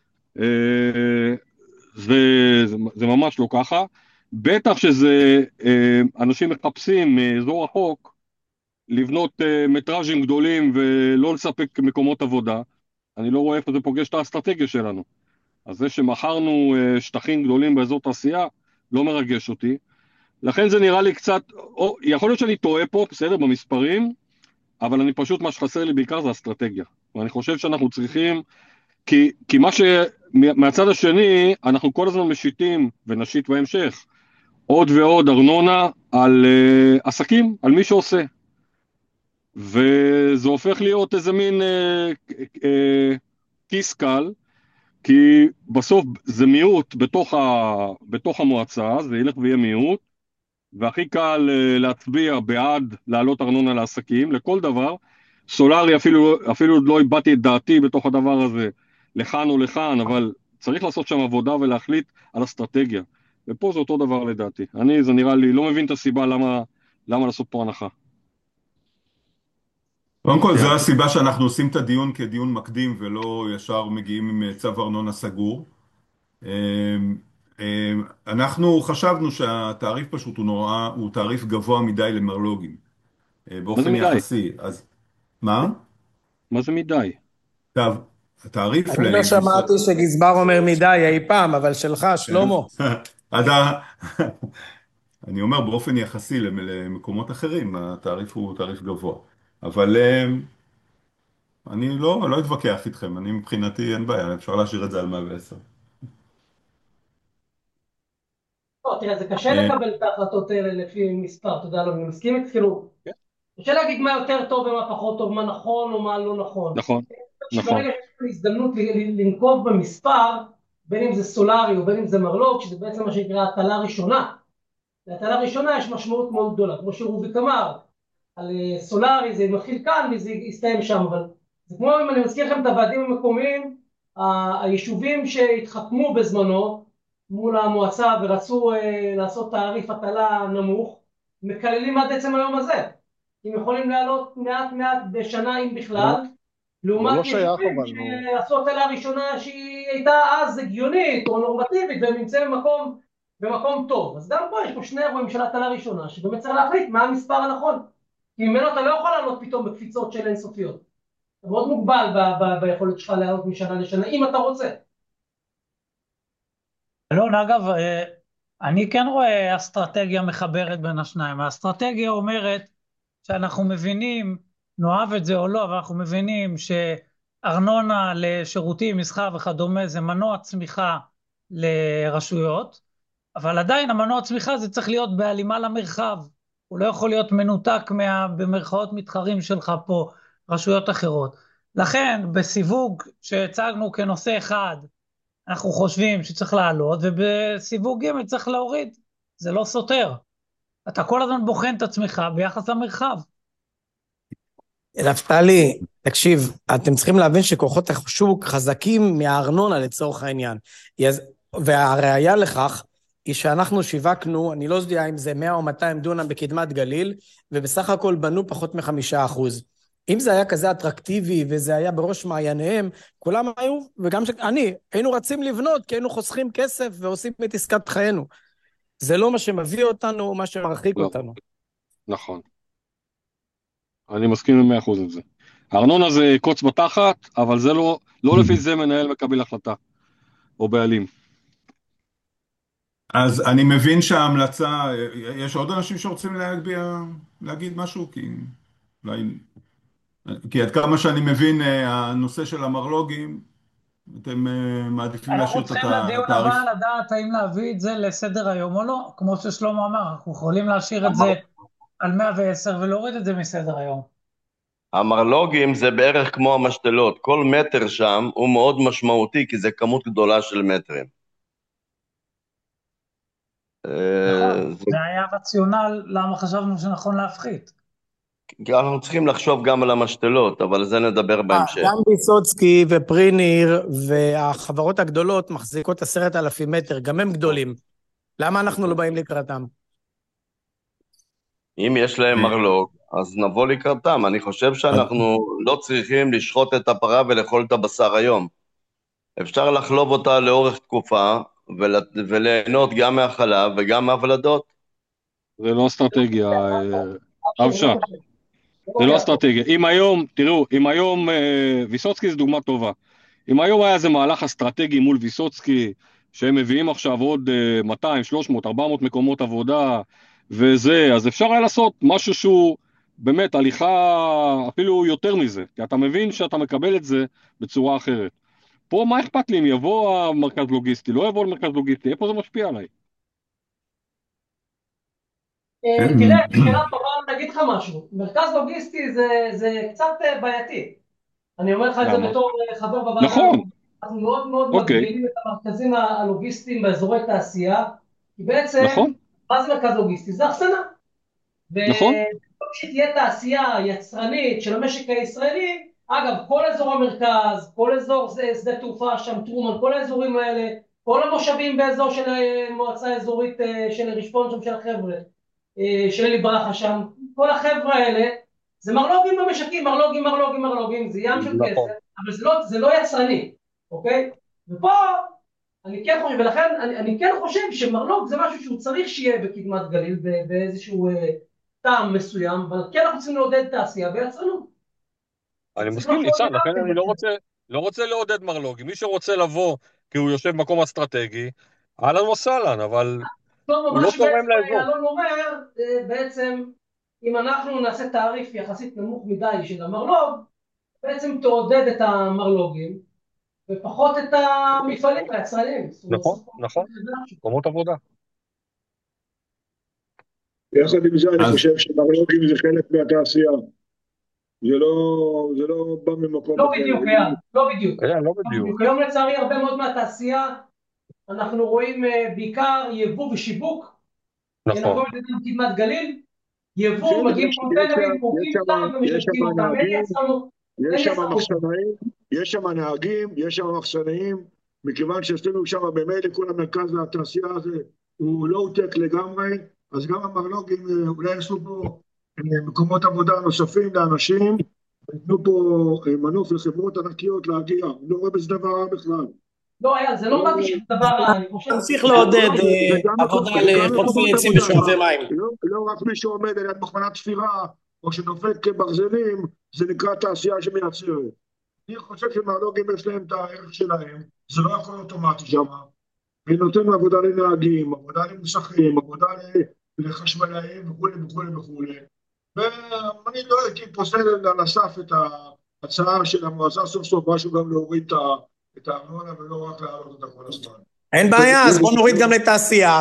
אה, זה, זה, זה ממש לא ככה. בטח שזה, אה, אנשים מחפשים מאזור החוק לבנות אה, מטראז'ים גדולים ולא לספק מקומות עבודה. אני לא רואה איפה זה פוגש את האסטרטגיה שלנו. אז זה שמכרנו אה, שטחים גדולים באזור תעשייה, לא מרגש אותי. לכן זה נראה לי קצת, או, יכול להיות שאני טועה פה, בסדר, במספרים, אבל אני פשוט, מה שחסר לי בעיקר זה אסטרטגיה. ואני חושב שאנחנו צריכים, כי, כי מה ש... מהצד השני, אנחנו כל הזמן משיתים, ונשית בהמשך, עוד ועוד ארנונה על uh, עסקים, על מי שעושה. וזה הופך להיות איזה מין uh, uh, כיס קל, כי בסוף זה מיעוט בתוך, ה, בתוך המועצה, זה ילך ויהיה מיעוט, והכי קל אה, להצביע בעד להעלות ארנונה לעסקים, לכל דבר. סולארי, אפילו, אפילו עוד לא הבעתי את דעתי בתוך הדבר הזה, לכאן או לכאן, אבל צריך לעשות שם עבודה ולהחליט על אסטרטגיה. ופה זה אותו דבר לדעתי. אני, זה נראה לי, לא מבין את הסיבה למה, למה לעשות פה הנחה. קודם כל, זו סיימתי. הסיבה שאנחנו עושים את הדיון כדיון מקדים ולא ישר מגיעים עם צו ארנונה סגור. אמ, אמ, אנחנו חשבנו שהתעריף פשוט הוא נורא, הוא תעריף גבוה מדי למרלוגים, אה, מה זה באופן מדי? יחסי. אז מה? מה זה מדי? עכשיו, התעריף אני לא למשרד... שמעתי שגזבר אומר מדי אי פעם, אבל שלך, שלמה. אתה... אני אומר באופן יחסי למ- למקומות אחרים, התעריף הוא תעריף גבוה. אבל אמ, אני לא, לא אתווכח איתכם, אני מבחינתי אין בעיה, אפשר להשאיר את זה על מאה ועשר. לא, תראה, זה קשה אה, לקבל את ההחלטות האלה לפי מספר, אתה יודע, לא, אני מסכים איתך, כאילו, קשה להגיד מה יותר טוב ומה פחות טוב, מה נכון או מה לא נכון. נכון, נכון. ברגע שיש לנו הזדמנות ל- ל- לנקוב במספר, בין אם זה סולארי או בין אם זה מרלוג, שזה בעצם מה שנקרא הטלה ראשונה. להטלה ראשונה יש משמעות מאוד גדולה, כמו שרוביק אמר, על אה, סולארי זה מתחיל כאן וזה יסתיים שם, אבל זה כמו אם אני מזכיר לכם את הוועדים המקומיים, ה- היישובים שהתחתמו בזמנו מול המועצה ורצו אה, לעשות תעריף הטלה נמוך, מקללים עד עצם היום הזה. הם יכולים לעלות מעט מעט בשנה אם בכלל, זה לעומת לא שייך יישובים אבל, נו. שעשו הטלה ראשונה שהיא הייתה אז הגיונית או נורמטיבית והם נמצאים במקום, במקום טוב. אז גם פה יש פה שני אירועים של הטלה ראשונה שבאמת צריך להחליט מה המספר הנכון. כי ממנו אתה לא יכול לעלות פתאום בקפיצות של אינסופיות. אתה מאוד מוגבל ב- ב- ביכולת שלך לעלות משנה לשנה, אם אתה רוצה. אלון, אגב, אה, אני כן רואה אסטרטגיה מחברת בין השניים. האסטרטגיה אומרת שאנחנו מבינים, נאהב את זה או לא, אבל אנחנו מבינים שארנונה לשירותים, מסחר וכדומה זה מנוע צמיחה לרשויות, אבל עדיין המנוע צמיחה זה צריך להיות בהלימה למרחב. הוא לא יכול להיות מנותק מה, במרכאות מתחרים שלך פה, רשויות אחרות. לכן, בסיווג שהצגנו כנושא אחד, אנחנו חושבים שצריך לעלות, ובסיווג ג' צריך להוריד. זה לא סותר. אתה כל הזמן בוחן את עצמך ביחס למרחב. נפתלי, תקשיב, אתם צריכים להבין שכוחות השוק חזקים מהארנונה לצורך העניין. והראיה לכך היא שאנחנו שיווקנו, אני לא יודע אם זה מאה או מאתיים דונם בקדמת גליל, ובסך הכל בנו פחות מחמישה אחוז. אם זה היה כזה אטרקטיבי וזה היה בראש מעייניהם, כולם היו, וגם אני, היינו רצים לבנות כי היינו חוסכים כסף ועושים את עסקת חיינו. זה לא מה שמביא אותנו, מה שמרחיק לא, אותנו. נכון. אני מסכים עם מאה אחוז עם זה. הארנונה זה קוץ בתחת, אבל זה לא, לא לפי זה מנהל מקבל החלטה, או בעלים. אז אני מבין שההמלצה, יש עוד אנשים שרוצים להגביע, להגיד משהו? כי, אולי, כי עד כמה שאני מבין, הנושא של המרלוגים, אתם מעדיפים אנחנו להשאיר את צריכים לדיון התעריף. הבא לדעת האם להביא את זה לסדר היום או לא, כמו ששלמה אמר, אנחנו יכולים להשאיר את זה על מאה ועשר ולהוריד את זה מסדר היום. המרלוגים זה בערך כמו המשתלות, כל מטר שם הוא מאוד משמעותי, כי זה כמות גדולה של מטרים. נכון, זה היה רציונל למה חשבנו שנכון להפחית. אנחנו צריכים לחשוב גם על המשתלות, אבל על זה נדבר בהמשך. גם ויסוצקי ופריניר והחברות הגדולות מחזיקות עשרת אלפים מטר, גם הם גדולים. למה אנחנו לא באים לקראתם? אם יש להם מרלוג, אז נבוא לקראתם. אני חושב שאנחנו לא צריכים לשחוט את הפרה ולאכול את הבשר היום. אפשר לחלוב אותה לאורך תקופה, וליהנות גם מהחלב וגם מהוולדות. זה לא אסטרטגיה, אבשה. זה לא אסטרטגיה. אם היום, תראו, אם היום, ויסוצקי זה דוגמה טובה. אם היום היה איזה מהלך אסטרטגי מול ויסוצקי, שהם מביאים עכשיו עוד מאתיים, שלוש מאות, ארבע מאות מקומות עבודה, וזה, אז אפשר היה לעשות משהו שהוא באמת הליכה אפילו יותר מזה, כי אתה מבין שאתה מקבל את זה בצורה אחרת. פה מה אכפת לי אם יבוא המרכז לוגיסטי, לא יבוא למרכז לוגיסטי, איפה זה משפיע עליי? תראה, שאלה טובה, אני אגיד לך משהו. מרכז לוגיסטי זה קצת בעייתי. אני אומר לך את זה בתור חבר בוועדה. נכון. אנחנו מאוד מאוד מגבילים את המרכזים הלוגיסטיים באזורי תעשייה, כי בעצם, מה זה מרכז לוגיסטי? זה אחסנה. נכון. ושתהיה תעשייה יצרנית של המשק הישראלי, אגב, כל אזור המרכז, כל אזור שדה תעופה שם, טרומן, כל האזורים האלה, כל המושבים באזור של מועצה אזורית של רשפון שם של החבר'ה, של אלי ברכה שם, כל החבר'ה האלה, זה מרלוגים במשקים, מרלוגים, מרלוגים, מרלוגים, זה ים של כסף, אבל זה לא, זה לא יצרני, אוקיי? ופה אני כן חושב, ולכן אני, אני כן חושב שמרלוג זה משהו שהוא צריך שיהיה בקדמת גליל, באיזשהו טעם מסוים, אבל כן אנחנו צריכים לעודד תעשייה ויצרנות. אני מסכים, ניצן, לכן אני לא רוצה, לא רוצה לעודד מרלוגים. מי שרוצה לבוא כי הוא יושב במקום אסטרטגי, אהלן וסהלן, אבל הוא לא תורם לאזור. אלון אומר, בעצם, אם אנחנו נעשה תעריף יחסית נמוך מדי של המרלוג, בעצם תעודד את המרלוגים, ופחות את המפעלים היצרניים. נכון, נכון, מקומות עבודה. יחד עם זה אני חושב שמרלוגים זה חלק מהתעשייה. זה לא, זה לא בא ממקום... לא בדיוק, היה, לא בדיוק. היה, לא בדיוק. היום לצערי הרבה מאוד מהתעשייה, אנחנו רואים בעיקר יבוא ושיווק. נכון. אנחנו רואים את זה בקדמת גליל. יבוא, מגיעים קונטיינרים, פורקים אותם ומשתקים אותם. יש שם מחסנאים, יש שם נהגים, יש שם מחסנאים, מכיוון שעשינו שם במילא כל המרכז התעשייה הזה, הוא לא הוטק לגמרי, אז גם המרלוגים אולי יעשו פה מקומות עבודה נוספים לאנשים, ויתנו פה מנוף לחברות ענקיות להגיע, לא רואה בזה דבר רע בכלל. לא היה, זה לא באתי של דבר רע, אני חושב... תמשיך לעודד עבודה לחוטפי עצים ושואבי מים. לא רק מי שעומד על יד מכונת תפירה, או שדופק ברזלים, זה נקרא תעשייה שמייצרת. אני חושב שמרלוגים יש להם את הערך שלהם, זה לא הכל אוטומטי שם. היא נותן עבודה לנהגים, עבודה למוסכים, עבודה לחשמלאים וכו' וכו' וכו'. ואני לא הייתי פוסל על הסף את ההצעה של המועצה סוף סוף משהו גם להוריד את הארנונה ולא רק להעלות אותה כל הזמן. אין בעיה, אז בוא נוריד גם לתעשייה,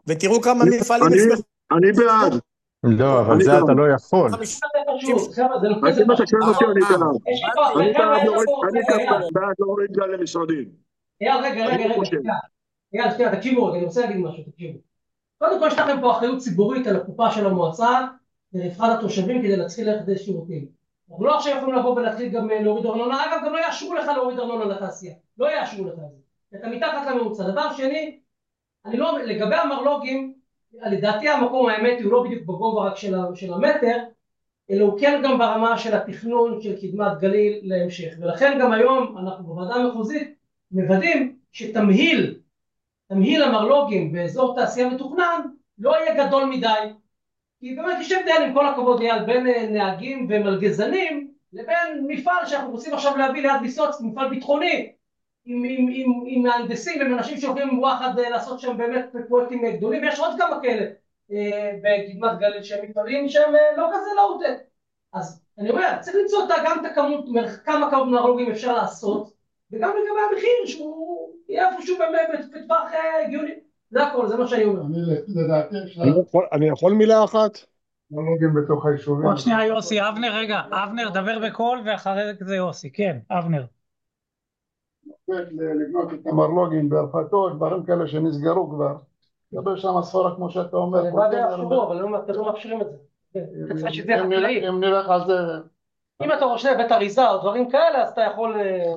ותראו כמה אני, מפעלים אני, יצמחו. אני בעד. לא, אבל אני זה בעד. אתה לא יכול. חמישים- זה פשוט, חבר'ה, זה לא אז כזה אם אתה פשוט. שואל אותי, אני אה, בעד. יש לי פה, אני חבר'ה, בעד יש להוריד, פה, אני רגע, אייל, בעד להוריד גל למשרדים. אייל, רגע, אני רגע, לא רגע, חושב. שנייה. אייל, שנייה, תקשיבו רגע, אני רוצה להגיד משהו, תקשיבו. קודם כל, יש לכם פה אחריות ציבורית על הקופה של המועצה, לרווחת התושבים כדי להתחיל ללכת לשירותים. אנחנו לא עכשיו יכולים לבוא ולהתחיל גם להוריד ארנונה, אגב, גם לא יאשרו לך להוריד ארנונה לתעשייה. לא יאשרו לך את זה. אתה מתחת לממוצע. דבר שני, אני לא, לגבי המרלוגים, לדעתי המקום האמת הוא לא בדיוק בגובה רק של, ה- של המטר, אלא הוא כן גם ברמה של התכנון של קדמת גליל להמשך. ולכן גם היום אנחנו בוועדה המחוזית מוודאים שתמהיל, תמהיל המרלוגים באזור תעשייה מתוכנן לא יהיה גדול מדי. כי באמת יש הבדל, עם כל הכבוד אייל, בין אה, נהגים ומלגזנים לבין מפעל שאנחנו רוצים עכשיו להביא ליד ויסוצקי, מפעל ביטחוני, עם, עם, עם, עם מהנדסים, עם אנשים שהולכים וואחד אה, לעשות שם באמת פרויקטים אה, גדולים, ויש עוד כמה כאלה אה, בקדמת גליל שהם מפעלים שהם אה, לא כזה לאוטה. אז אני אומר, צריך למצוא אותה גם את הכמות, כמה כמות מרלוגים אפשר לעשות, וגם לגבי המחיר שהוא יהיה איפשהו באמת בטווח אה, הגיוני. זה הכל, זה מה שאני אומר. אני לדעתי יש אני לה יכול- אני יכול מילה אחת? מרלוגים בתוך היישובים. עוד שנייה יוסי, אבנר רגע, אבנר דבר בקול ואחרי זה יוסי, כן, אבנר. צריך לבנות את המרלוגים ברפתות, דברים כאלה שנסגרו כבר. לקבל שם סחורה כמו שאתה אומר. הלוואי ויאפשרו, אבל לא- אתם לא מאפשרים את זה. אתה צריך שזה יהיה אם נלך- חקלאי. אם נלך על זה, אם אתה רוצה בית אריזה או דברים כאלה, אז אתה יכול...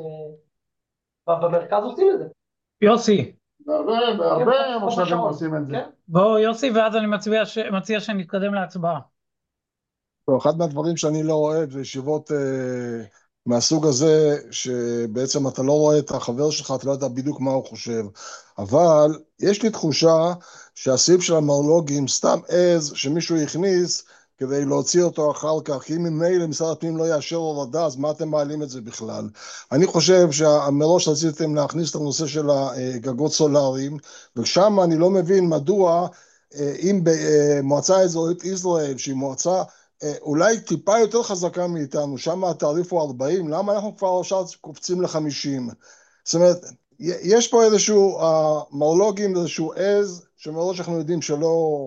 אה, במרכז עושים את זה. יוסי, בהרבה, בהרבה מושבים עושים את זה. כן. בוא יוסי ואז אני מצביע ש... מציע שנתקדם להצבעה. לא, אחד מהדברים שאני לא אוהב זה ישיבות אה, מהסוג הזה, שבעצם אתה לא רואה את החבר שלך, אתה לא יודע בדיוק מה הוא חושב. אבל יש לי תחושה שהסעיף של המרלוגים סתם עז שמישהו הכניס כדי להוציא אותו אחר כך, כי אם ממילא משרד הפנים לא יאשר הורדה, אז מה אתם מעלים את זה בכלל? אני חושב שמראש רציתם להכניס את הנושא של הגגות סולאריים, ושם אני לא מבין מדוע, אה, אם במועצה האזורית ישראל, שהיא מועצה אולי טיפה יותר חזקה מאיתנו, שם התעריף הוא ארבעים, למה אנחנו כבר עכשיו קופצים ל-חמישים? זאת אומרת, יש פה איזשהו, המרלוגים, איזשהו עז, שמראש אנחנו יודעים שלא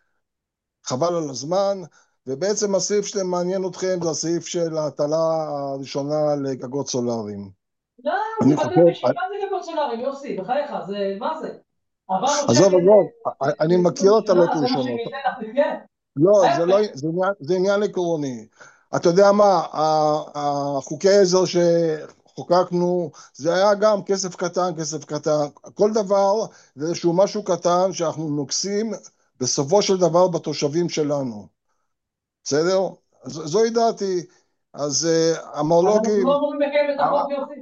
חבל על הזמן, ובעצם הסעיף שאתם מעניין אתכם זה הסעיף של ההטלה הראשונה לגגות סולאריים. לא, אני זה חושב, בדיוק בשביל זה גגות סולאריים, יוסי, בחייך, זה מה זה? ארבע מאות עזוב, שקל, עזוב, אה, אני מכיר את הטלות זה מה ראשונות. שניתן לך לחיה. לא, זה ההפך. לא, זה עניין, זה עניין עקרוני. אתה יודע מה, ה- החוקי עזר שחוקקנו, זה היה גם כסף קטן, כסף קטן. כל דבר זה איזשהו משהו קטן שאנחנו נוגסים בסופו של דבר בתושבים שלנו. בסדר? ז- זוהי דעתי. אז uh, אז אנחנו המרלוגים, לא אמורים לקיים את החוק, יוסי.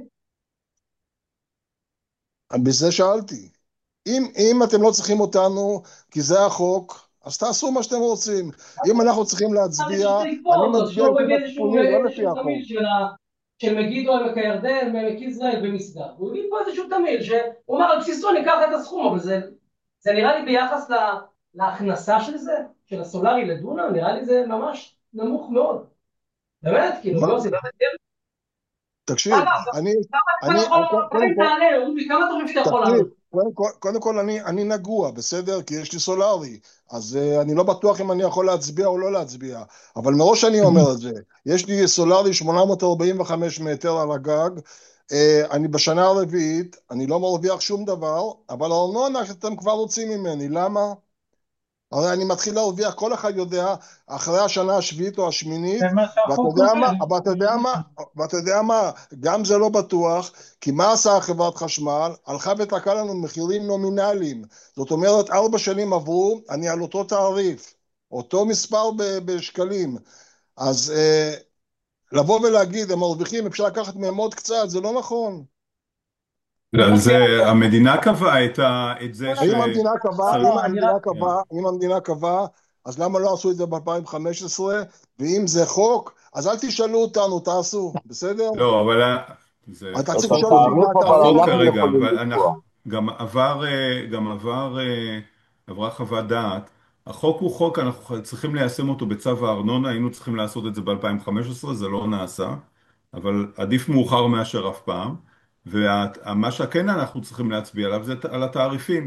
בזה שאלתי. אם, אם אתם לא צריכים אותנו, כי זה החוק, אז תעשו מה שאתם רוצים. אם אנחנו צריכים להצביע, אני מצביע לפי מצפוני, לא לפי החוק. של מגידו עמק הירדן, מעמק יזרעאל ומשגב. הוא הביא פה איזשהו תמהיל שהוא אמר על בסיסו ניקח את הסכום, אבל זה, זה נראה לי ביחס לה, להכנסה של זה, של הסולארי לדונם, נראה לי זה ממש נמוך מאוד. באמת, כאילו, לא, זה לא תגיד. תקשיב, אני... כמה אתה יכול, קודם תעלה, אורי, כמה אתה חושב שאתה יכול לעלות? קודם כל, קודם כל אני, אני נגוע, בסדר? כי יש לי סולארי, אז uh, אני לא בטוח אם אני יכול להצביע או לא להצביע, אבל מראש אני אומר את זה, יש לי סולארי שמונה מאות ארבעים וחמישה מטר על הגג, uh, אני בשנה הרביעית, אני לא מרוויח שום דבר, אבל הארנונה שאתם כבר רוצים ממני, למה? הרי אני מתחיל להרוויח, כל אחד יודע, אחרי השנה השביעית או השמינית, ואתה יודע מה, אבל אתה יודע מה, ואתה יודע מה, גם זה לא בטוח, כי מה עשה חברת חשמל? הלכה ותקעה לנו מחירים נומינליים, זאת אומרת, ארבע שנים עברו, אני על אותו תעריף, אותו מספר ב- בשקלים, אז אה, לבוא ולהגיד, הם מרוויחים, אפשר לקחת מהם עוד קצת, זה לא נכון. לא, זה, המדינה קבעה את, ה, את זה ש... אם המדינה קבעה, צריך- אם המדינה קבעה, אם המדינה קבעה, אז למה לא עשו את זה ב-אלפיים וחמש עשרה? ואם זה חוק, אז אל תשאלו אותנו, תעשו, בסדר? לא, אבל... זה... אתה צריך אז לשאול אותי מה התעריף, אתה אבל לא עושה. אנחנו כרגע, יכולים אבל לקבוע. אנחנו... גם עבר, אה, גם עבר, אה, עברה חוות דעת. החוק הוא חוק, אנחנו צריכים ליישם אותו בצו הארנונה, היינו צריכים לעשות את זה ב-אלפיים וחמש עשרה, זה לא נעשה, אבל עדיף מאוחר מאשר אף פעם. ומה שכן אנחנו צריכים להצביע עליו זה על התעריפים.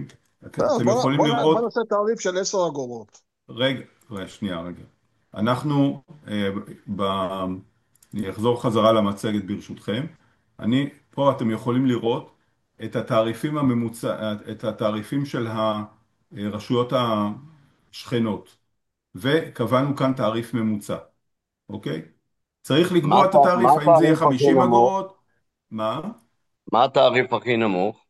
אתם בוא יכולים בוא נ- בוא לראות, נעשה תעריף של עשר אגורות. רגע, רגע, שנייה, רגע. אנחנו, אה, ב... אני אחזור חזרה למצגת ברשותכם. אני, פה אתם יכולים לראות את התעריפים הממוצע, את התעריפים של הרשויות השכנות, וקבענו כאן תעריף ממוצע, אוקיי? צריך מה לקבוע את הת- מה התעריף, האם זה יהיה התעריף הכי חמישים נמוך? אגורות? מה? מה התעריף הכי נמוך?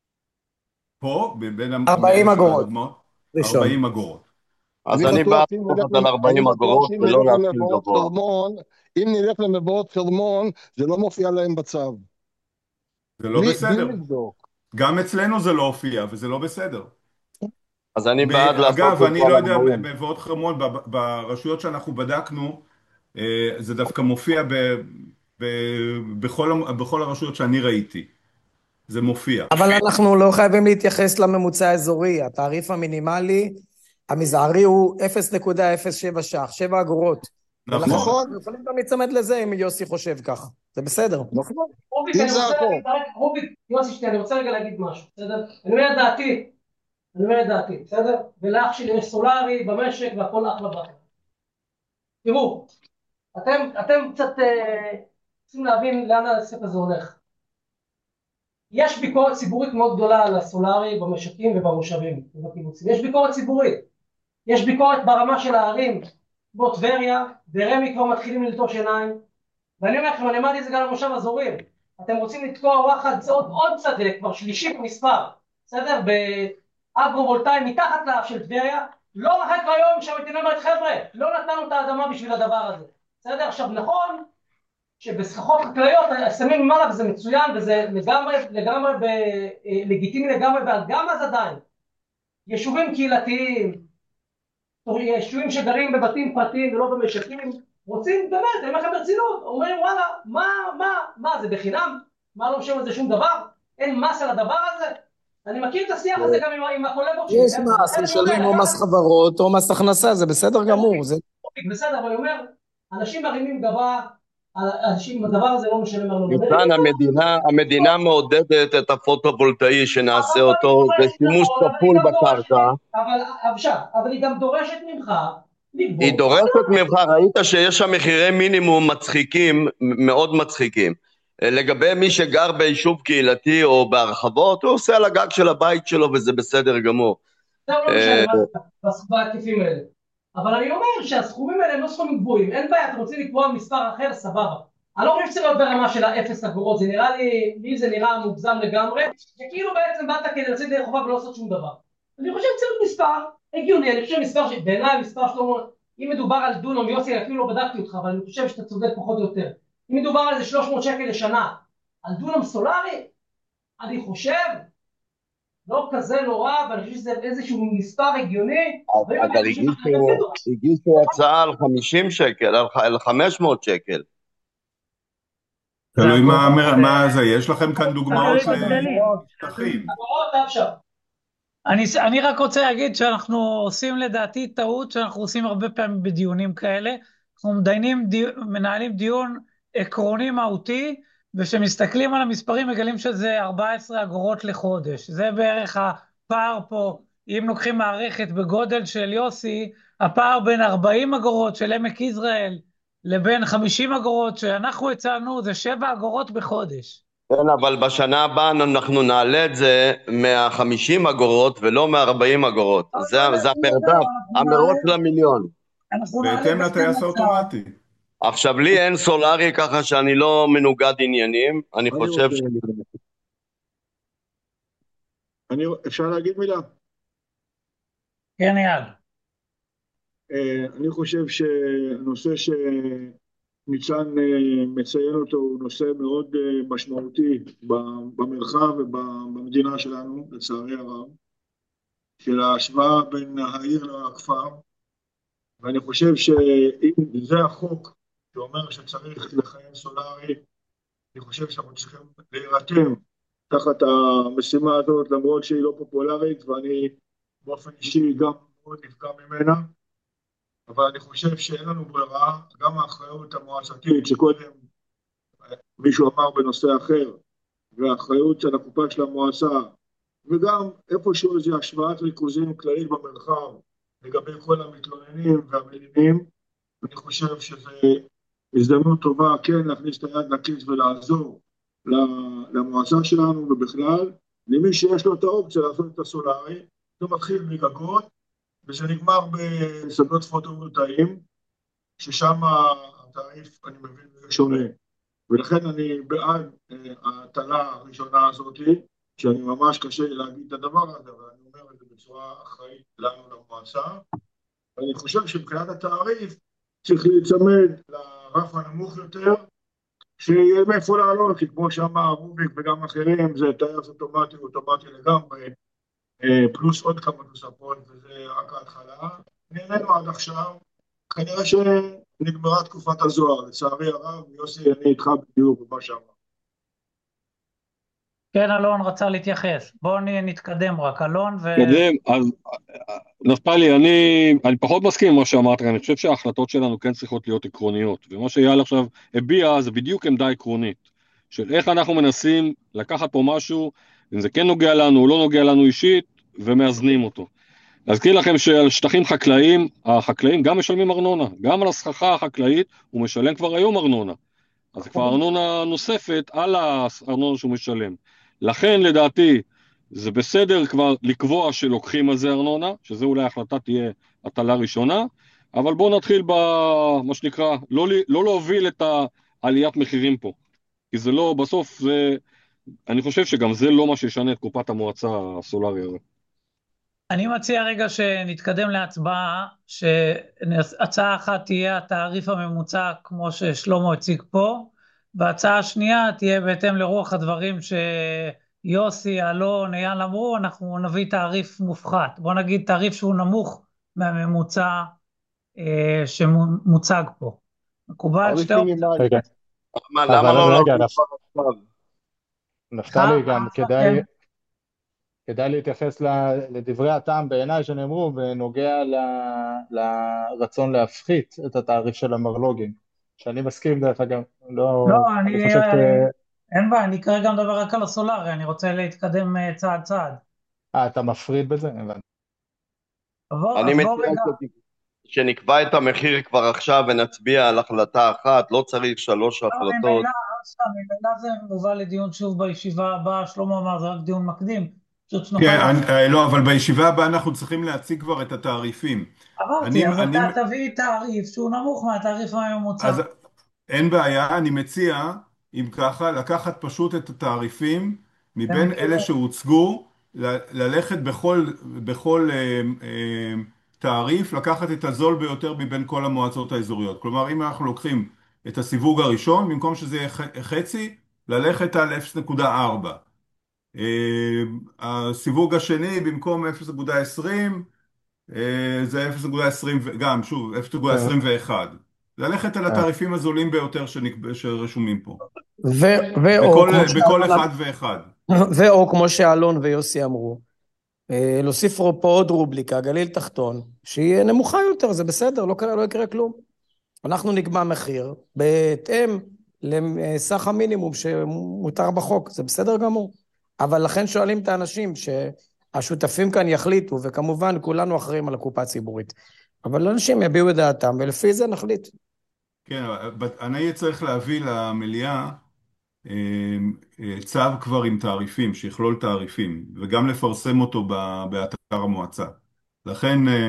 פה, ב- בין ארבעים המ- אגורות, הדוגמאות, ראשון. ארבעים אגורות. אז אני אני בטוח בעד שאם נלך, ללכת על למ- אני ארבעים בטוח אגורות שאם ולא נלך להתחיל למבואות גבוה. חרמון, אם נלך למבואות חרמון, זה לא מופיע להם בצו. זה לא בלי, בלי בסדר. לבדוק. גם אצלנו זה לא הופיע, וזה לא בסדר. אז אני ב- בעד לעשות אגב, את אני זה לא על יודע, ארבעים. מבואות חרמון, ב- ברשויות שאנחנו בדקנו, אה, זה דווקא מופיע ב, ב, בכל, המ- בכל הרשויות שאני ראיתי. זה מופיע. אבל אנחנו לא חייבים להתייחס לממוצע האזורי. התעריף המינימלי המזערי הוא אפס נקודה אפס שבע ש"ח, שבע אגורות. ולכן נכון. אנחנו יכולים גם להיצמד לזה אם יוסי חושב כך. זה בסדר. נכון. רוביק, אם אני זה רוצה הכל. להגיד, רוביק, יוסי שנייה, אני רוצה רגע להגיד משהו, בסדר? אני אומר את דעתי, אני אומר את דעתי, בסדר? ולאח שלי יש סולארי במשק והכל אחלה באחלה. תראו, אתם, אתם קצת אה, צריכים להבין לאן העסק הזה הולך. יש ביקורת ציבורית מאוד גדולה על הסולארי במשקים ובמושבים ובקיבוצים. יש ביקורת ציבורית. יש ביקורת ברמה של הערים, כמו טבריה, ברמ"י כבר מתחילים ללטוש עיניים. ואני אומר לכם, אני אמרתי את זה גם למושב אזורים. אתם רוצים לתקוע וואחד, זה עוד, עוד שדה, כבר שלישי במספר, בסדר? באגרו-וולטאי מתחת לאף של טבריה, לא רחק היום שהמדינה אומרת, חבר'ה, לא נתנו את האדמה בשביל הדבר הזה. בסדר? עכשיו, נכון שבסככות חקלאיות שמים ממעלה וזה מצוין, וזה לגמרי, לגמרי, ב, לגיטימי לגמרי, אבל גם אז עדיין. יישובים קהילתיים, יישובים שגרים בבתים פרטיים ולא במשקים, רוצים באמת, אני אומר לכם ברצינות, אומרים וואלה, מה, מה, מה, זה בחינם? מה לא משלם על זה שום דבר? אין מס על הדבר הזה? אני מכיר את השיח הזה גם עם, עם הקולגות שלי. יש מס, משלם או מס חברות או מס הכנסה, זה בסדר גמור. זה... בסדר, אבל אני אומר, אנשים מרימים גבה, אנשים, הדבר הזה לא משלם ארנונה. ניתן, המדינה, המדינה מעודדת את הפוטו-וולטאי שנעשה אותו, זה שימוש כפול בקרקע. אבל אבשה, אבל היא גם דורשת ממך לגבות. היא דורשת ממך, ראית שיש שם מחירי מינימום מצחיקים, מאוד מצחיקים. לגבי מי שגר ביישוב קהילתי או בהרחבות, הוא עושה על הגג של הבית שלו וזה בסדר גמור. זה לא משנה בהיקפים האלה. אבל אני אומר שהסכומים האלה הם לא סכומים גבוהים, אין בעיה, אתם רוצים לקבוע מספר אחר, סבבה. אני לא חושב שצריך להיות ברמה של האפס אגורות, זה נראה לי, לי זה נראה מוגזם לגמרי, שכאילו בעצם באת כדי לצאת דרך חובה ולא לעשות שום דבר. אני חושב שצריך להיות מספר הגיוני, אני חושב מספר שבעיניי מספר שלו, אם מדובר על דונם, יוסי, אפילו לא בדקתי אותך, אבל אני חושב שאתה צודק פחות או יותר. אם מדובר על איזה שלוש מאות שקל לשנה, על דונם סולארי, אני חושב, לא כזה נורא, ואני חושב שזה איזשהו מספר הגיוני. אבל הגישו הצעה על חמישים שקל, על חמש מאות שקל. תלוי מה זה, יש לכם כאן דוגמאות לשטחים. אני, אני רק רוצה להגיד שאנחנו עושים לדעתי טעות שאנחנו עושים הרבה פעמים בדיונים כאלה. אנחנו מדיינים, די, מנהלים דיון עקרוני מהותי, ושמסתכלים על המספרים מגלים שזה ארבע עשרה אגורות לחודש. זה בערך הפער פה, אם לוקחים מערכת בגודל של יוסי, הפער בין ארבעים אגורות של עמק יזרעאל, לבין חמישים אגורות שאנחנו הצענו, זה שבע אגורות בחודש. כן, אבל בשנה הבאה אנחנו נעלה את זה מה-חמישים אגורות ולא מה-ארבעים אגורות. זה המרדף, המרוץ למיליון. בהתאם לטייס האוטומטי. עכשיו, לי אין סולארי ככה שאני לא מנוגד עניינים. אני חושב ש... אפשר להגיד מילה? כן, יאללה. אני חושב שהנושא שניצן מציין אותו הוא נושא מאוד משמעותי במרחב ובמדינה שלנו, לצערי הרב, של ההשוואה בין העיר לכפר, ואני חושב שאם זה החוק שאומר שצריך לחייב סולארי, אני חושב שאנחנו צריכים להירתם תחת המשימה הזאת, למרות שהיא לא פופולרית, ואני באופן אישי גם מאוד נפגע ממנה, אבל אני חושב שאין לנו ברירה, גם האחריות המועצתית שקודם מישהו אמר בנושא אחר, והאחריות של הקופה של המועצה וגם איפשהו איזו השוואת ריכוזים כללית במרחב לגבי כל המתלוננים והמלינים. אני חושב שזו הזדמנות טובה כן להכניס את היד לכיס ולעזור למועצה שלנו, ובכלל למי שיש לו את האופציה לעשות את הסולארי. זה מתחיל מגגות וזה נגמר בשדות פוטו-וולטאיים, ששם התעריף אני מבין שונה, ולכן אני בעד ההטלה הראשונה הזאת, שאני ממש קשה לי להגיד את הדבר הזה, אבל אני אומר את זה בצורה אחראית לנו למועצה. ואני חושב שמבחינת התעריף צריך להיצמד לרף הנמוך יותר, שיהיה מאיפה לעלות, כי כמו שאמר רוביק וגם אחרים, זה טייס אוטומטי, אוטומטי לגמרי, פלוס עוד כמה תוספות, וזה רק ההתחלה. נהנינו עד עכשיו, כנראה שנגמרה תקופת הזוהר, לצערי הרב. יוסי, אני איתך בדיוק במה שאמר. כן, אלון רצה להתייחס. בואו נתקדם רק, אלון ו... נתקדם, אז נפתלי, אני, אני פחות מסכים עם מה שאמרת, אני חושב שההחלטות שלנו כן צריכות להיות עקרוניות, ומה שאייל עכשיו הביע זה בדיוק עמדה עקרונית, של איך אנחנו מנסים לקחת פה משהו, אם זה כן נוגע לנו או לא נוגע לנו אישית, ומאזנים אותו. להזכיר לכם שעל שטחים חקלאיים, החקלאים גם משלמים ארנונה, גם על הסככה החקלאית הוא משלם כבר היום ארנונה, אז כבר ארנונה נוספת על הארנונה שהוא משלם. לכן לדעתי זה בסדר כבר לקבוע שלוקחים על זה ארנונה, שזה אולי החלטה תהיה הטלה ראשונה, אבל בואו נתחיל במה שנקרא, לא, לא להוביל את העליית מחירים פה, כי זה לא, בסוף זה, אני חושב שגם זה לא מה שישנה את קופת המועצה הסולארי הזה. אני מציע רגע שנתקדם להצבעה, שהצעה אחת תהיה התעריף הממוצע כמו ששלמה הציג פה, והצעה השנייה תהיה בהתאם לרוח הדברים שיוסי, אלון, אייל אמרו, אנחנו נביא תעריף מופחת. בוא נגיד תעריף שהוא נמוך מהממוצע אה, שמוצג פה. מקובל שתי אופציות. רגע, למה אבל לא רגע, נפתח נפ- עכשיו? נפתלי, גם כן. כדאי, כדאי להתייחס ל- לדברי הטעם בעיניי שנאמרו בנוגע ל- לרצון להפחית את התעריף של המרלוגים, שאני מסכים דרך אגב, לא, לא, אני אני, חושב ש... אין בעיה, אני כרגע מדבר רק על הסולארי, אני רוצה להתקדם אה, צעד צעד. אה, אתה מפריד בזה? הבנתי. בוא, אני אז בוא מציע רגע, ש- שנקבע את המחיר כבר עכשיו ונצביע על החלטה אחת, לא צריך שלוש לא, החלטות. ממילא, סתם, ממילא זה מובא לדיון שוב בישיבה הבאה, שלמה אמר, זה רק דיון מקדים, פשוט שנוכל כן, לעשות. אני- לא, אבל בישיבה הבאה אנחנו צריכים להציג כבר את התעריפים. אמרתי, אני, אז אני, אתה תביא תעריף שהוא נמוך מהתעריף הממוצע. אז אין בעיה, אני מציע, אם ככה, לקחת פשוט את התעריפים מבין במקרה, אלה שהוצגו, ל- ללכת בכל, בכל אה, אה, תעריף, לקחת את הזול ביותר מבין כל המועצות האזוריות. כלומר, אם אנחנו לוקחים את הסיווג הראשון, במקום שזה יהיה ח- חצי, ללכת על אפס נקודה ארבע. אה, הסיווג השני, במקום אפס נקודה עשרים, אה, זה אפס נקודה עשרים, ו- גם, שוב, אפס נקודה עשרים ואחת. ללכת על התעריפים הזולים ביותר שנקב- שרשומים פה. ו- ואו, בכל, כמו בכל שאלון, אחד ואחד. ואו כמו שאלון ויוסי אמרו, אה, להוסיף פה עוד רובליקה, גליל תחתון, שהיא נמוכה יותר, זה בסדר, לא קרה, לא יקרה כלום. אנחנו נקבע מחיר בהתאם לסך המינימום שמותר בחוק, זה בסדר גמור. אבל לכן שואלים את האנשים שהשותפים כאן יחליטו, וכמובן כולנו אחראים על הקופה הציבורית. אבל אנשים יביאו את דעתם, ולפי זה נחליט. כן, אבל אני צריך להביא למליאה אה, אה, צו כבר עם תעריפים, שיכלול תעריפים, וגם לפרסם אותו ב- באתר המועצה. לכן, אה,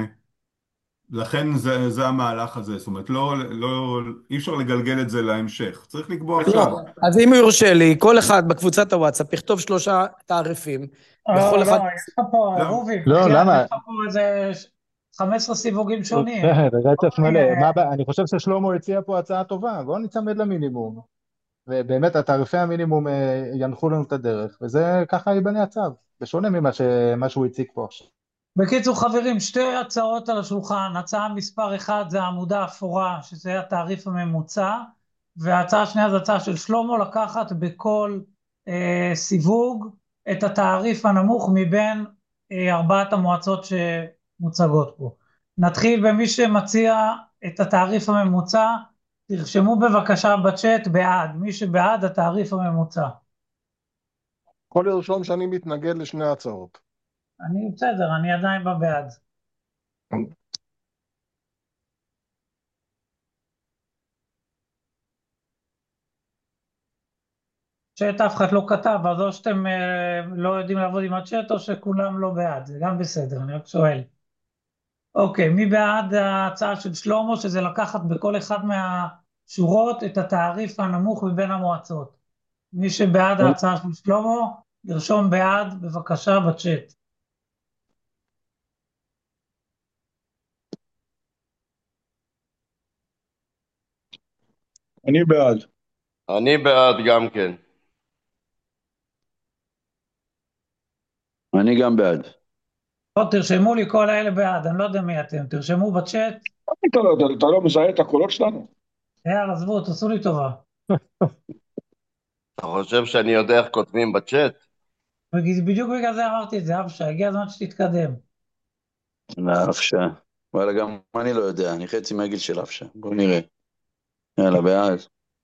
לכן זה, זה המהלך הזה, זאת אומרת, לא, לא, אי אפשר לגלגל את זה להמשך, צריך לקבוע עכשיו. לא, אז אם יורשה לי, כל אחד בקבוצת הוואטסאפ יכתוב שלושה תעריפים, בכל לא, אחד... לא, יש לך פה, לא. רובי, לא, בחייאת, למה? יש לך פה איזה חמש עשרה סיווגים שונים. כן, רצף מלא. אה, מה הבעיה? אני חושב ששלמה הציע פה הצעה טובה, בואו ניצמד למינימום. ובאמת התעריפי המינימום אה, ינחו לנו את הדרך, וזה ככה ייבנה הצו, בשונה ממה ש... מה שהוא הציג פה עכשיו. בקיצור חברים, שתי הצעות על השולחן, הצעה מספר אחד זה העמודה האפורה, שזה התעריף הממוצע, וההצעה השנייה זה הצעה של שלמה, לקחת בכל אה, סיווג את התעריף הנמוך מבין אה, ארבעת המועצות שמוצגות פה. נתחיל במי שמציע את התעריף הממוצע, תרשמו בבקשה בצ'אט בעד, מי שבעד התעריף הממוצע. יכול לרשום שאני מתנגד לשני ההצעות. אני בסדר, אני עדיין בא בעד. צ'אט אף אחד לא כתב, אז או שאתם אה, לא יודעים לעבוד עם הצ'אט או שכולם לא בעד, זה גם בסדר, אני רק שואל. אוקיי, מי בעד ההצעה של שלמה, שזה לקחת בכל אחד מהשורות את התעריף הנמוך מבין המועצות? מי שבעד ההצעה של שלמה, לרשום בעד, בבקשה, בצ'אט. אני בעד. אני בעד גם כן. אני גם בעד. בוא תרשמו לי כל האלה בעד, אני לא יודע מי אתם, תרשמו בצ'אט. אתה לא- אתה- אתה לא מזהה את הקולות שלנו? יאללה, עזבו, תעשו לי טובה. אתה חושב שאני יודע איך כותבים בצ'אט? בדיוק בגלל זה אמרתי את זה, אבשה, הגיע הזמן שתתקדם. לאפשה. וואלה, גם אני לא יודע, אני חצי מהגיל של אפשה. בואו נראה. יאללה, בעד.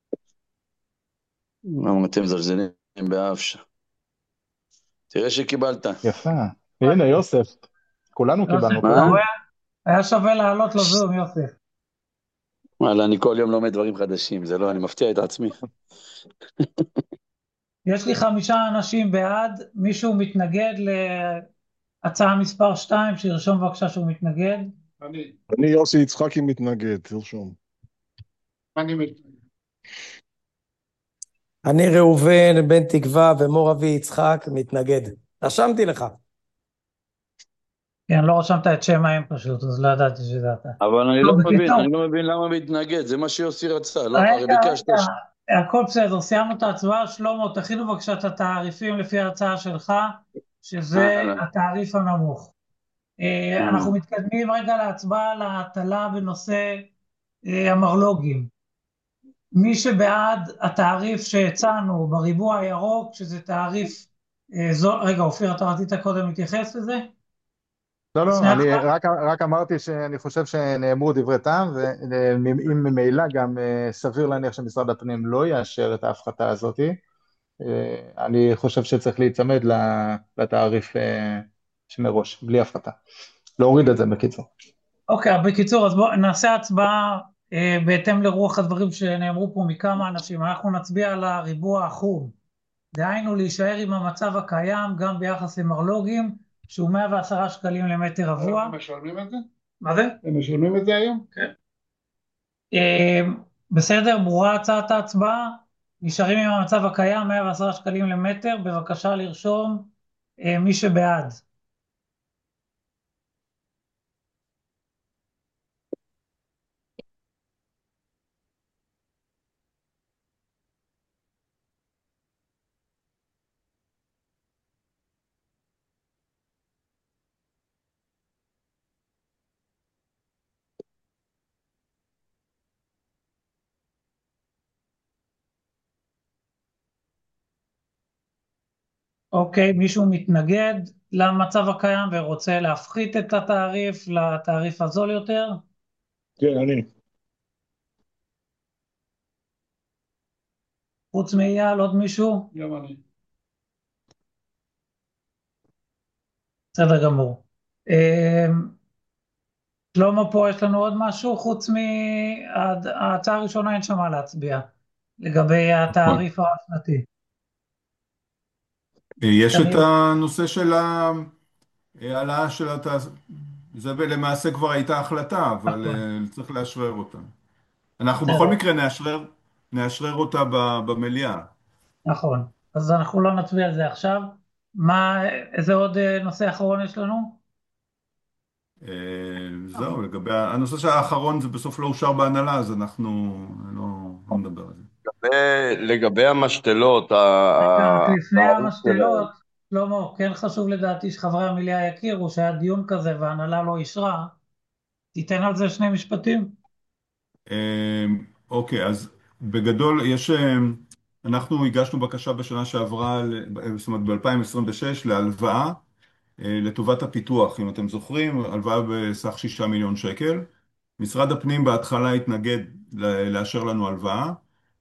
למה אתם מזלזלים באפשה? תראה שקיבלת. יפה. הנה, יוסף. כולנו קיבלנו. מה? היה שווה לעלות לזום, יוסף. וואלה, אני כל יום לומד דברים חדשים, זה לא, אני מפתיע את עצמי. יש לי חמישה אנשים בעד, מישהו מתנגד להצעה מספר שתיים, שירשום בבקשה שהוא מתנגד. אני. אני יוסי יצחקי מתנגד, תרשום. אני מתנגד. אני ראובן, בן תקווה ומור אבי יצחק מתנגד. רשמתי לך. כן, לא רשמת את שם האם פשוט, אז לא ידעתי שזה אתה. אבל אני טוב, לא מבין, בקיצור. אני לא מבין למה מתנגד, זה מה שיוסי רצה, לא? רגע, הרי ביקשת... רגע, ש- הכל בסדר, סיימנו את ההצבעה. שלמה, תכינו בבקשה את התעריפים לפי ההצעה שלך, שזה הלאה. התעריף הנמוך. אה, אה. אנחנו מתקדמים רגע להצבעה על ההטלה בנושא אה, המרלוגים. מי שבעד התעריף שהצענו בריבוע הירוק, שזה תעריף, אה, זו, רגע, אופיר, אתה רצית קודם להתייחס לזה? לא, לא, שנייה אני אחת. רק, רק אמרתי שאני חושב שנאמרו דברי טעם, ואם ממילא גם אה, סביר להניח שמשרד הפנים לא יאשר את ההפחתה הזאת, אה, אני חושב שצריך להיצמד ל- לתעריף אה, שמראש, בלי הפחתה. להוריד את זה בקיצור. אוקיי, בקיצור, אז בואו נעשה הצבעה אה, בהתאם לרוח הדברים שנאמרו פה מכמה אנשים. אנחנו נצביע על הריבוע החום. דהיינו להישאר עם המצב הקיים גם ביחס למרלוגים, שהוא מאה ועשרה שקלים למטר רבוע. הם משלמים את זה? מה זה? הם משלמים את זה היום? כן. אה, בסדר, ברורה הצעת ההצבעה. נשארים עם המצב הקיים, מאה ועשרה שקלים למטר. בבקשה לרשום אה, מי שבעד. אוקיי, מישהו מתנגד למצב הקיים ורוצה להפחית את התעריף לתעריף הזול יותר? כן, אני. חוץ מאייל, עוד מישהו? גם אני. בסדר גמור. אמ, שלמה, פה יש לנו עוד משהו חוץ מההצעה הראשונה, אין שם מה להצביע לגבי התעריף השנתי. יש את אני- הנושא של העלאה של התעש... זה למעשה כבר הייתה החלטה, אבל אה, צריך לאשרר אותה. אנחנו בכל בסדר. מקרה נאשרר, נאשרר אותה ב- במליאה. נכון, אז אנחנו לא נצביע על זה עכשיו. מה, איזה עוד אה, נושא אחרון יש לנו? אה, זהו, לגבי ה- הנושא של האחרון זה בסוף לא אושר בהנהלה, אז אנחנו לא, לא נדבר על זה. לגבי- לגבי המשתלות, ה- רגע, רק ה- לפני התעריף שלהם, המשתלות, שלמה, כן חשוב לדעתי שחברי המליאה יכירו שהיה דיון כזה וההנהלה לא אישרה. תיתן על זה שני משפטים. אה, אוקיי, אז בגדול יש, אה, אנחנו הגשנו בקשה בשנה שעברה, ל- זאת אומרת ב-אלפיים עשרים ושש, להלוואה אה, לטובת הפיתוח. אם אתם זוכרים, הלוואה בסך שישה מיליון שקל. משרד הפנים בהתחלה התנגד ל- לאשר לנו הלוואה,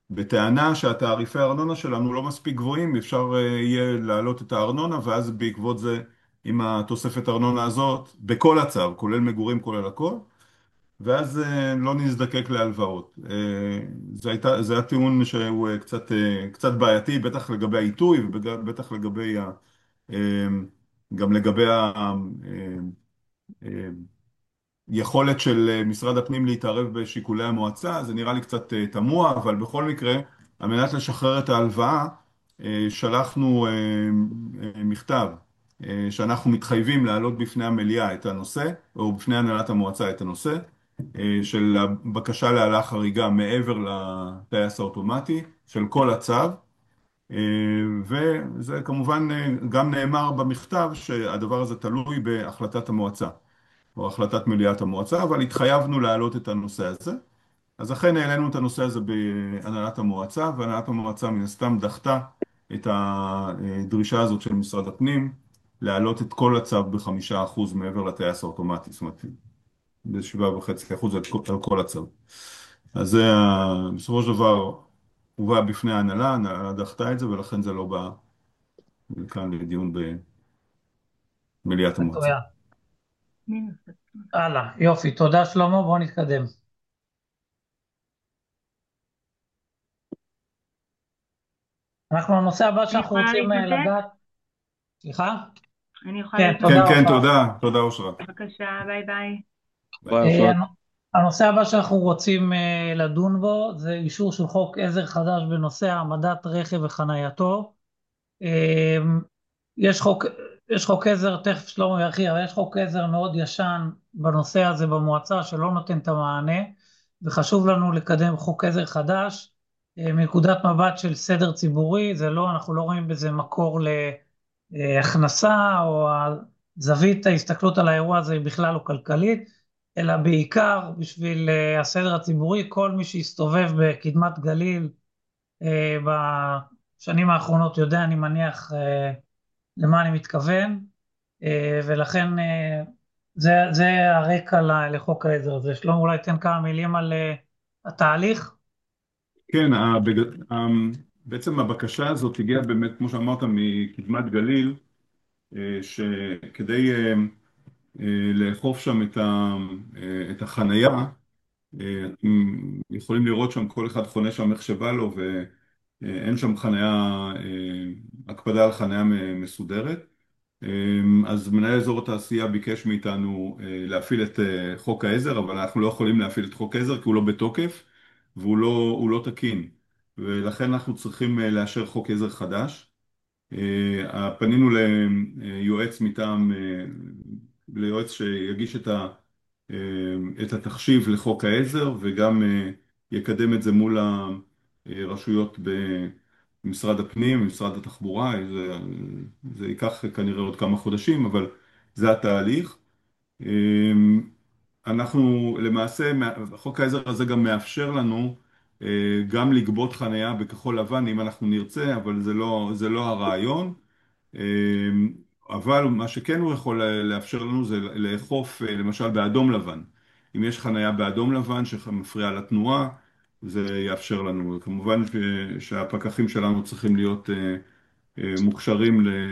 בטענה שהתעריפי הארנונה שלנו לא מספיק גבוהים, אפשר אה, יהיה להעלות את הארנונה, ואז בעקבות זה, עם התוספת הארנונה הזאת, בכל הצו, כולל מגורים, כולל הכל, ואז אה, לא נזדקק להלוואות. אה, זה הייתה, זה היה טיעון שהוא אה, קצת, אה, קצת בעייתי, בטח לגבי העיתוי, ובטח לגבי ה... אה, גם לגבי ה... אה, אה, יכולת של אה, משרד הפנים להתערב בשיקולי המועצה, זה נראה לי קצת אה, תמוה, אבל בכל מקרה, על מנת לשחרר את ההלוואה, אה, שלחנו אה, אה, מכתב אה, שאנחנו מתחייבים להעלות בפני המליאה את הנושא, או בפני הנהלת המועצה את הנושא, אה, של הבקשה להעלאה חריגה מעבר לטייס האוטומטי, של כל הצו, אה, וזה כמובן אה, גם נאמר במכתב שהדבר הזה תלוי בהחלטת המועצה. או החלטת מליאת המועצה, אבל התחייבנו להעלות את הנושא הזה. אז אכן העלינו את הנושא הזה בהנהלת המועצה, והנהלת המועצה מן הסתם דחתה את הדרישה הזאת של משרד הפנים, להעלות את כל הצו בחמישה אחוז מעבר לטייס האוטומטי, זאת אומרת, בשבעה וחצי אחוז על כל על כל הצו. אז זה, ה- בסופו של דבר, הובא בפני ההנהלה, ההנהלה דחתה את זה, ולכן זה לא בא כאן לדיון במליאת המועצה. מצוין. הלאה, יופי, תודה שלמה, בואו נתקדם. אנחנו הנושא הבא אני שאנחנו יכולה רוצים אה, להתנתק? לגעת, סליחה? אני יכולה כן, להתנתק? תודה כן, כן, רבה. תודה, תודה אושרת. בבקשה, ביי ביי. ביי, אה, אושרת. הנושא הבא שאנחנו רוצים אה, לדון בו זה אישור של חוק עזר חדש בנושא העמדת רכב וחנייתו. אה, יש חוק, יש חוק עזר, תכף שלמה ירחיב, אבל יש חוק עזר מאוד ישן בנושא הזה במועצה שלא נותן את המענה, וחשוב לנו לקדם חוק עזר חדש אה, מנקודת מבט של סדר ציבורי. זה לא, אנחנו לא רואים בזה מקור להכנסה, או זווית ההסתכלות על האירוע הזה היא בכלל לא כלכלית, אלא בעיקר בשביל אה, הסדר הציבורי. כל מי שהסתובב בקדמת גליל אה, בשנים האחרונות יודע, אני מניח, אה, למה אני מתכוון, אה, ולכן אה, זה, זה הרקע ל- לחוק העזר הזה. שלמה, אולי תן כמה מילים על אה, התהליך. כן, הבג- ה- בעצם הבקשה הזאת הגיעה באמת, כמו שאמרת, מקדמת גליל, אה, שכדי אה, אה, לאכוף שם את ה- אה, את החנייה, אה, אתם יכולים לראות שם כל אחד חונה שם איך שבא לו, ואין שם חנייה, אה, הקפדה על חנייה מ- מסודרת. אה, אז מנהל אזור התעשייה ביקש מאיתנו אה, להפעיל את אה, חוק העזר, אבל אנחנו לא יכולים להפעיל את חוק העזר כי הוא לא בתוקף והוא לא, הוא לא תקין, ולכן אנחנו צריכים אה, לאשר חוק עזר חדש. אה, פנינו ליועץ מטעם, אה, ליועץ שיגיש את ה- אה, את התחשיב לחוק העזר, וגם אה, יקדם את זה מול הרשויות במשרד הפנים, במשרד התחבורה. זה, זה ייקח כנראה עוד כמה חודשים, אבל זה התהליך. אה, אנחנו למעשה, חוק העזר הזה גם מאפשר לנו אה, גם לגבות חנייה בכחול לבן אם אנחנו נרצה, אבל זה לא, זה לא הרעיון. אה, אבל מה שכן הוא יכול לאפשר לנו זה לאכוף אה, למשל באדום לבן. אם יש חנייה באדום לבן שמפריעה לתנועה, זה יאפשר לנו. כמובן ש- שהפקחים שלנו צריכים להיות אה, אה, מוכשרים ל-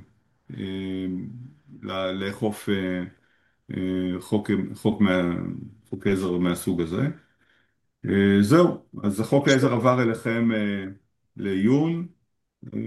אה, ל- לאכוף אה, אה, חוק, חוק, מה, חוק עזר מהסוג הזה. אה, זהו, אז החוק העזר עבר אליכם אה, לעיון. אה,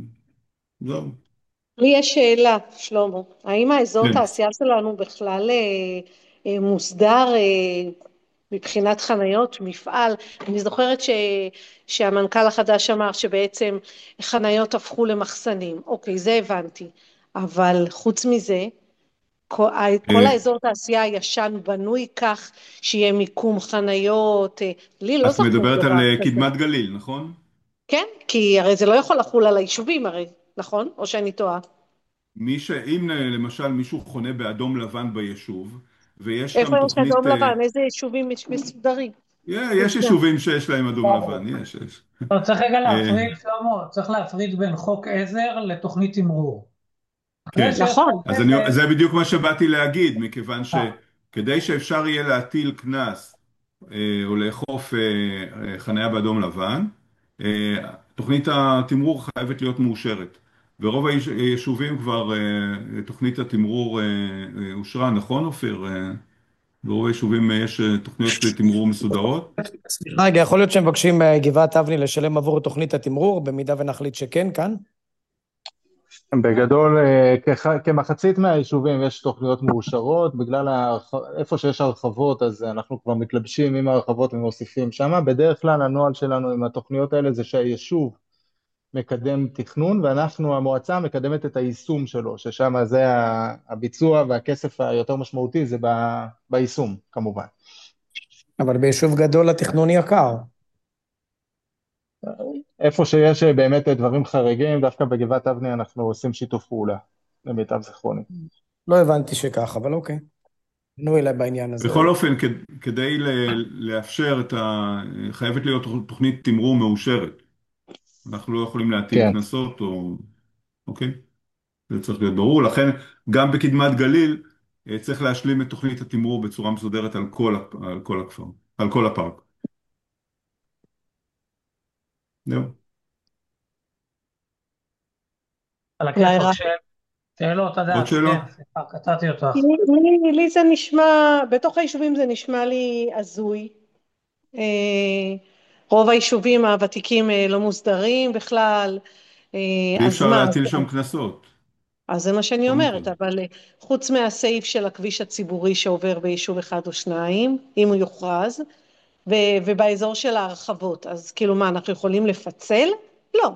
זהו. לי יש שאלה, שלמה. האם האזור כן. תעשייה שלנו בכלל אה, אה, מוסדר אה, מבחינת חניות, מפעל? אני זוכרת ש, שהמנכ"ל החדש אמר שבעצם חניות הפכו למחסנים. אוקיי, זה הבנתי. אבל חוץ מזה, כל, ה- כל אה, האזור תעשייה הישן בנוי כך שיהיה מיקום חניות. אה, לי לא את זכור מדברת על דבר אה, כזה. קדמת גליל, נכון? כן? כי הרי זה לא יכול לחול על היישובים הרי, נכון? או שאני טועה? מי ש... אם אה, למשל מישהו חונה באדום לבן ביישוב, ויש איפה שם יש אדום תוכנית, אה, לבן? איזה יישובים יש מסודרים? אה, יש יישובים שיש להם אדום לבן, יש, יש. לא, צריך רגע אה, להפריד, שלמה, צריך להפריד בין חוק עזר לתוכנית תמרור. אחרי כן, שיש נכון. חוק אז אני, עזר, זה בדיוק מה שבאתי להגיד, מכיוון אה, שכדי שאפשר יהיה להטיל קנס אה, או לאכוף אה, אה, חניה באדום לבן, אה, תוכנית התמרור חייבת להיות מאושרת. ברוב הייש- היישובים כבר אה, תוכנית התמרור אה, אה, אושרה, נכון אופיר? אה, ברוב היישובים אה, יש אה, תוכניות תמרור מסודרות. סליחה רגע, יכול להיות שהם מבקשים מגבעת אבני לשלם עבור תוכנית התמרור, במידה ונחליט שכן, כאן? בגדול, אה, כח- כמחצית מהיישובים יש תוכניות מאושרות, בגלל ההרח... איפה שיש הרחבות אז אנחנו כבר מתלבשים עם ההרחבות ומוסיפים שם. בדרך כלל הנוהל שלנו עם התוכניות האלה זה שהיישוב מקדם תכנון, ואנחנו, המועצה, מקדמת את היישום שלו, ששם זה ה- הביצוע והכסף היותר משמעותי זה ב- ביישום, כמובן. אבל ביישוב גדול התכנון יקר. איפה שיש באמת דברים חריגים, דווקא בגבעת אבני אנחנו עושים שיתוף פעולה, למיטב זיכרוני. לא הבנתי שכך, אבל אוקיי. תנו אליי בעניין הזה. בכל אופן, כ- כדי ל- לאפשר את ה... חייבת להיות תוכנית תמרור מאושרת. אנחנו לא יכולים להטיל כן. קנסות או... אוקיי? זה צריך להיות ברור. לכן, גם בקדמת גליל אה, צריך להשלים את תוכנית התמרור בצורה מסודרת על כל, הפ- על כל הכפר, על כל הפארק. זהו. על אולי הכיפאק, רק... ש- שאלות, עוד הדס, שאלות? כן, סליחה, קטעתי אותך. לי, לי לי זה נשמע, בתוך היישובים זה נשמע לי הזוי. אה, רוב היישובים הוותיקים אה, לא מוסדרים בכלל, אה, אי אז אפשר מה? להטיל שם קנסות, אז זה מה שאני קודם כל. אומרת, אבל אה, חוץ מהסעיף של הכביש הציבורי שעובר ביישוב אחד או שניים, אם הוא יוכרז, ו- ובאזור של ההרחבות, אז כאילו מה, אנחנו יכולים לפצל? לא.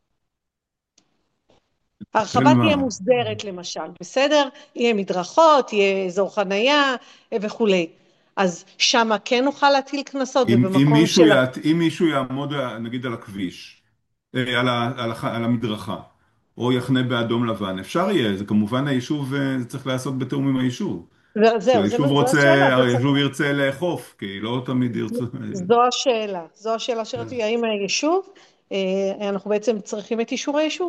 של ההרחבה תהיה מה? מוסדרת למשל, בסדר? יהיה מדרכות, יהיה אזור חנייה אה, וכולי. אז שמה כן נוכל להטיל קנסות, אם, אם ובמקום מישהו של... יעט, אם מישהו יעמוד נגיד על הכביש, אה, על, ה, על, הח, על המדרכה, או יחנה באדום לבן, אפשר יהיה, זה כמובן היישוב, אה, זה צריך להיעשות בתיאום עם היישוב. זהו, זהו, זה- כשהיישוב זו השאלה, רוצה, זה צריך... היישוב ירצה לאכוף, כי לא תמיד ירצה. זו השאלה, זו השאלה שרציתי, האם היישוב, אה, אנחנו בעצם צריכים את אישור היישוב?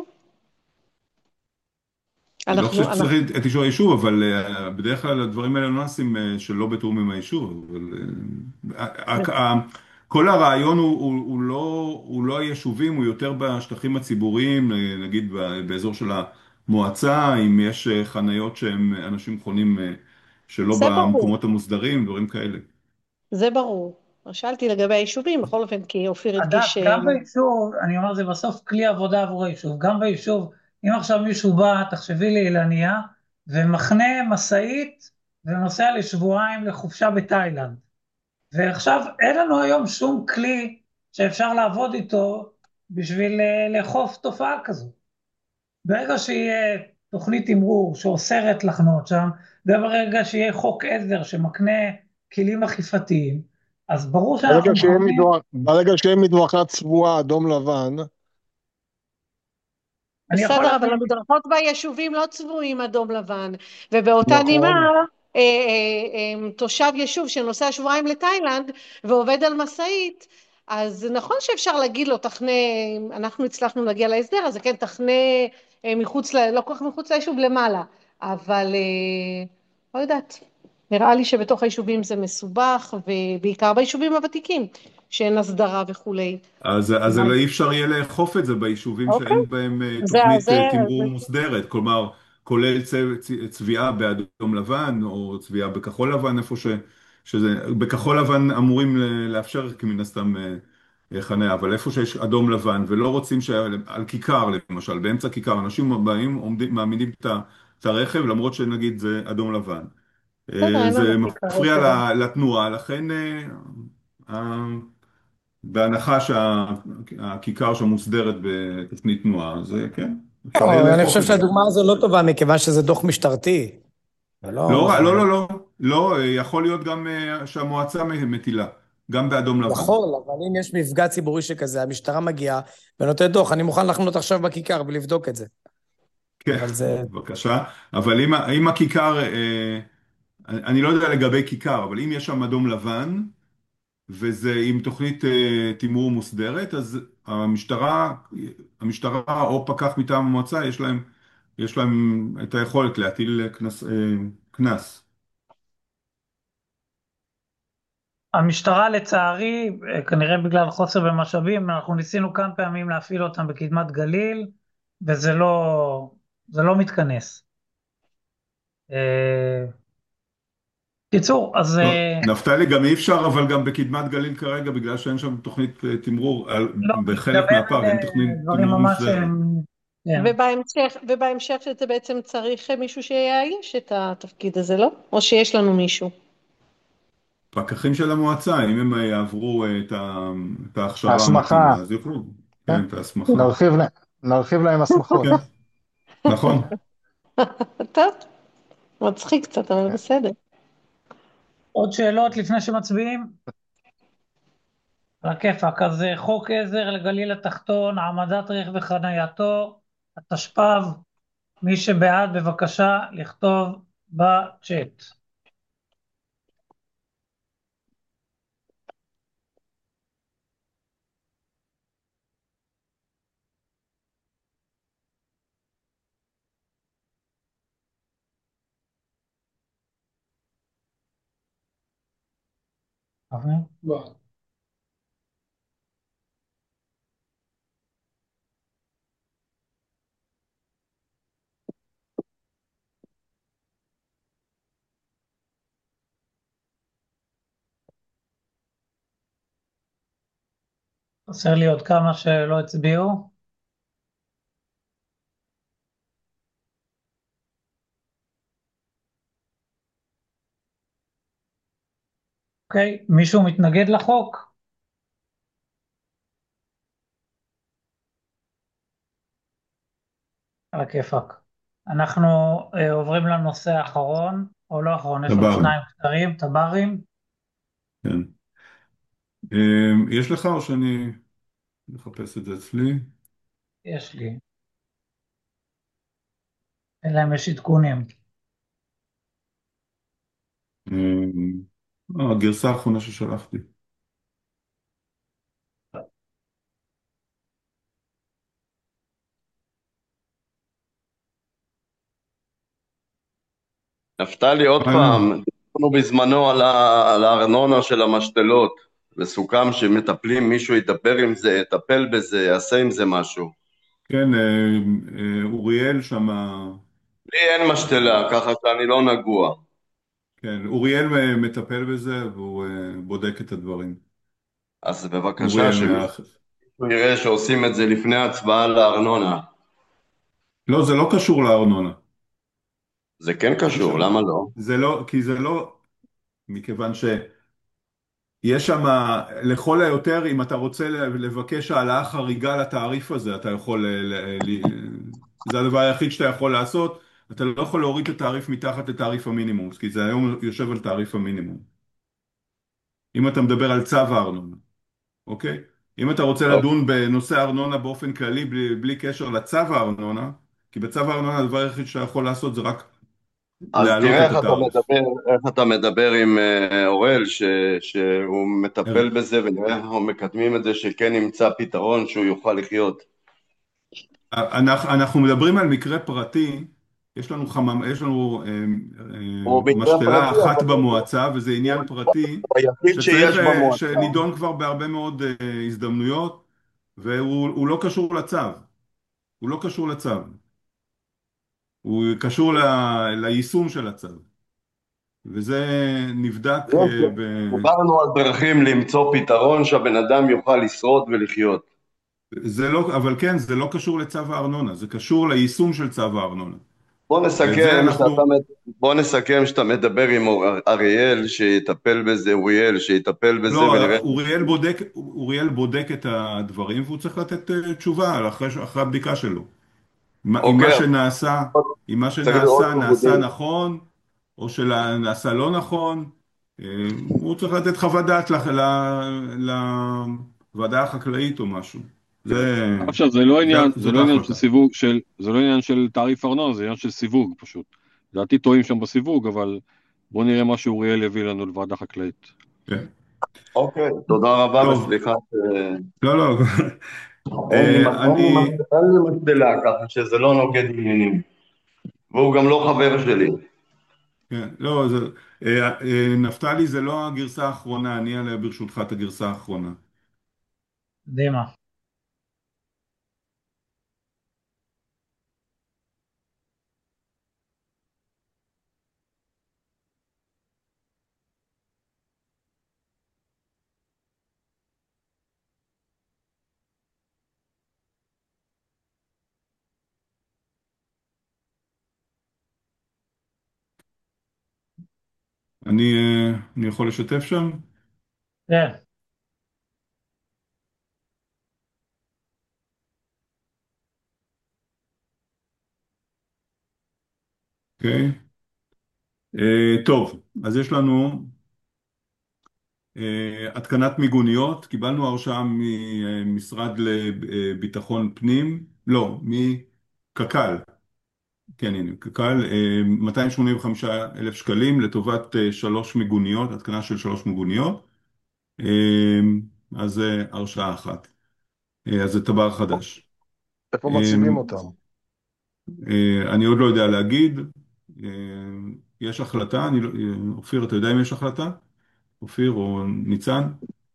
אני לא חושב אנחנו, אנחנו, שצריך את אישור היישוב, אבל אה, בדרך כלל הדברים האלה לא נעשים אה, שלא בתיאום עם היישוב. אבל, אה, ה- ה- כל הרעיון הוא, הוא, הוא לא, הוא לא היישובים, הוא יותר בשטחים הציבוריים, אה, נגיד ב- באזור של המועצה, אם יש אה, חניות שהם אנשים חונים אה, שלא זה ברור, במקומות המוסדרים, דברים כאלה. זה ברור. שאלתי לגבי היישובים, בכל אופן, כי אופיר הדגיש... הדס, אה, גם ביישוב, אני אומר, זה בסוף כלי עבודה עבור היישוב. גם ביישוב, אם עכשיו מישהו בא, תחשבי לאילניה, ומחנה משאית ונוסע לשבועיים לחופשה בתאילנד. ועכשיו אין לנו היום שום כלי שאפשר לעבוד איתו בשביל אה, לאכוף תופעה כזו. ברגע שיהיה תוכנית תמרור שאוסרת לחנות שם, וברגע שיהיה חוק עזר שמקנה כלים אכיפתיים, אז ברור ברגע שאנחנו שיהיה מכוונים... מדבר- ברגע שיהיה מדרכה צבועה אדום לבן, אני יכול בסדר, אבל להבין, המדרכות ביישובים לא צבועים אדום לבן, ובאותה נימה, נכון. אה, אה, אה, תושב יישוב שנוסע שבועיים לתאילנד ועובד על משאית, אז נכון שאפשר להגיד לו, תחנה, אם אנחנו הצלחנו להגיע להסדר, אז כן, תחנה אה, מחוץ, ל- לא כל כך מחוץ ליישוב למעלה, אבל אה, לא יודעת, נראה לי שבתוך היישובים זה מסובך, ובעיקר ביישובים הוותיקים, שאין הסדרה וכולי. אז, אז אבל- לא אי אפשר יהיה לאכוף את זה ביישובים אוקיי, שאין בהם אה, זה, תוכנית זה, אה, זה, תמרור מוסדרת, כלומר, כולל צ, צ, צביעה באדום לבן או צביעה בכחול לבן, איפה ש, שזה, בכחול לבן אמורים ל- לאפשר מן הסתם אה, אה, חניה, אבל איפה שיש אדום לבן ולא רוצים שעל כיכר למשל, באמצע כיכר, אנשים באים, עומדים, מעמידים את ה- את הרכב למרות שנגיד זה אדום לבן. בסדר, אה, אין זה לנו כיכרות מפריע אדום. ל- לתנועה, לכן אה, ה- בהנחה שהכיכר שם מוסדרת בתוכנית תנועה, אז כן, אפשר יהיה לא, אני לאכוף חושב את זה. שהדוגמה הזו לא טובה, מכיוון שזה דוח משטרתי. זה לא לא, לא, מחנה. לא, לא, לא, יכול להיות גם אה, שהמועצה מטילה, גם באדום לבן. יכול, אבל אם יש מפגע ציבורי שכזה, המשטרה מגיעה ונותנת דוח, אני מוכן לחנות עכשיו בכיכר ולבדוק את זה. כן, אבל זה... בבקשה. אבל אם, אם הכיכר, אה, אני אני לא יודע לגבי כיכר, אבל אם יש שם אדום לבן, וזה עם תוכנית אה, תמרור מוסדרת, אז המשטרה, המשטרה או פקח מטעם המועצה, יש להם, יש להם את היכולת להטיל קנס, אה, קנס. המשטרה לצערי, כנראה בגלל חוסר במשאבים, אנחנו ניסינו כמה פעמים להפעיל אותם בקדמת גליל, וזה לא, זה לא מתכנס. אה, קיצור, אז לא, אה, נפתלי, גם אי אפשר, אבל גם בקדמת גליל כרגע, בגלל שאין שם תוכנית אה, תמרור, על- לא, בחלק מתכוון מהפארק אין תוכנית לדברים תמרור ממש... מוסדרת. הם- כן. ובהמשך, ובהמשך זה בעצם צריך מישהו שיאייש את התפקיד הזה, לא? או שיש לנו מישהו? פקחים של המועצה, אם הם יעברו אה, את ה- את ההכשרה ההסמכה, המתאימה, אז יוכלו. כן? כן, את ההסמכה. נרחיב, לה- נרחיב להם הסמכות. כן, נכון. טוב, מצחיק קצת, אבל בסדר. עוד שאלות לפני שמצביעים? על הכיפאק. אז אה, חוק עזר לגליל התחתון, העמדת רכב וחנייתו, התשפ"ב, מי שבעד בבקשה לכתוב בצ'אט. אוקיי. חסר לי עוד כמה שלא הצביעו. אוקיי, מישהו מתנגד לחוק? על הכיפאק. אנחנו אה, עוברים לנושא האחרון, או לא האחרון, יש עוד תב"רים. שניים קצרים, תב"רים. כן. אה, יש לך או שאני מחפש את זה אצלי? יש לי, אלא אם יש עדכונים. אה, אה, הגרסה האחרונה ששלחתי. נפתלי, עוד אה, פעם, דיברנו בזמנו על ה- על הארנונה של המשתלות, וסוכם שמטפלים, מישהו ידבר עם זה, יטפל בזה, יעשה עם זה משהו. כן, אה, אה, אוריאל שמה, לי אין משתלה, ככה שאני לא נגוע. כן, אוריאל אה, מטפל בזה והוא אה, בודק את הדברים. אז בבקשה, אוריאל שמישהו מהאחר. יראה שעושים את זה לפני הצבעה לארנונה. לא, זה לא קשור לארנונה. זה כן קשור, למה לא? זה לא, כי זה לא, מכיוון שיש שם, לכל היותר, אם אתה רוצה לבקש העלאה חריגה לתעריף הזה, אתה יכול, ל- ל- ל- זה הדבר היחיד שאתה יכול לעשות, אתה לא יכול להוריד את התעריף מתחת לתעריף המינימום, כי זה היום יושב על תעריף המינימום. אם אתה מדבר על צו הארנונה, אוקיי? אם אתה רוצה אוקיי. לדון בנושא הארנונה באופן כללי, בלי, בלי קשר לצו הארנונה, כי בצו הארנונה הדבר היחיד שאתה יכול לעשות זה רק אז להעלות תראה את איך אתה התעריף. מדבר, איך אתה מדבר עם אה, אוראל, ש, שהוא מטפל בזה, ונראה איך אנחנו מקדמים את זה, שכן נמצא פתרון שהוא יוכל לחיות. אנחנו, אנחנו מדברים על מקרה פרטי, יש לנו, חמם, יש לנו אה, אה, הוא מקרה משתלה פרטי, אחת אבל במועצה, וזה עניין פרטי הוא היחיד שצריך, שיש אה, במועצה. שנידון כבר בהרבה מאוד אה, הזדמנויות, והוא הוא לא קשור לצו, הוא לא קשור לצו, הוא קשור ל, ליישום של הצו, וזה נבדק אה, ב... דיברנו על דרכים למצוא פתרון שהבן אדם יוכל לשרוד ולחיות. זה לא, אבל כן, זה לא קשור לצו הארנונה, זה קשור ליישום של צו הארנונה. בוא ואת זה נסכם שאתה, אנחנו... מד- בוא נסכם שאתה מדבר עם אור- אריאל שיטפל בזה, אוריאל שיטפל בזה, לא, ונראה. אוריאל בודק, אוריאל בודק את הדברים והוא צריך לתת אה, תשובה אחרי, אחרי הבדיקה שלו. מה- אם מה אוקיי, שנעשה, אם מה צריך לראות שנעשה נעשה עובדים. נכון, או שנעשה לא נכון, אה, הוא צריך לתת חוות דעת לח- ל- לוועדה החקלאית או משהו. זה, עכשיו, זה לא זה, עניין, זה זאת לא עניין של ההחלטה. סיווג, של, זה לא עניין של תעריף ארנונה, זה עניין של סיווג פשוט. לדעתי טועים שם בסיווג, אבל בואו נראה מה שאוריאל יביא לנו לוועדה חקלאית. כן. אוקיי, תודה רבה טוב, וסליחה. ש- לא, לא, אין לי אה, מס- אין לי אני, מס- אין לי משתלה, ככה שזה לא נוגד עניינים. והוא גם לא חבר שלי. כן, לא, זה, אה, אה, נפתלי זה לא הגרסה האחרונה, אני אעלה ברשותך את הגרסה האחרונה. קדימה. אני, אה, אני יכול לשתף שם? כן. אוקיי. אה, טוב, אז יש לנו אה, התקנת מיגוניות, קיבלנו הרשאה ממשרד לביטחון פנים, לא, מקק"ל, כן הנה, קק"ל, אה, מאתיים שמונים וחמישה אלף שקלים לטובת אה, שלוש מיגוניות, התקנה של שלוש מיגוניות, אה, אז זה הרשאה אחת, אה, אז זה טב"ר חדש. איפה אה, מציבים אותם? אה, אני עוד לא יודע להגיד, אה, יש החלטה, אני לא, אה, אופיר, אתה יודע אם יש החלטה? אופיר או ניצן?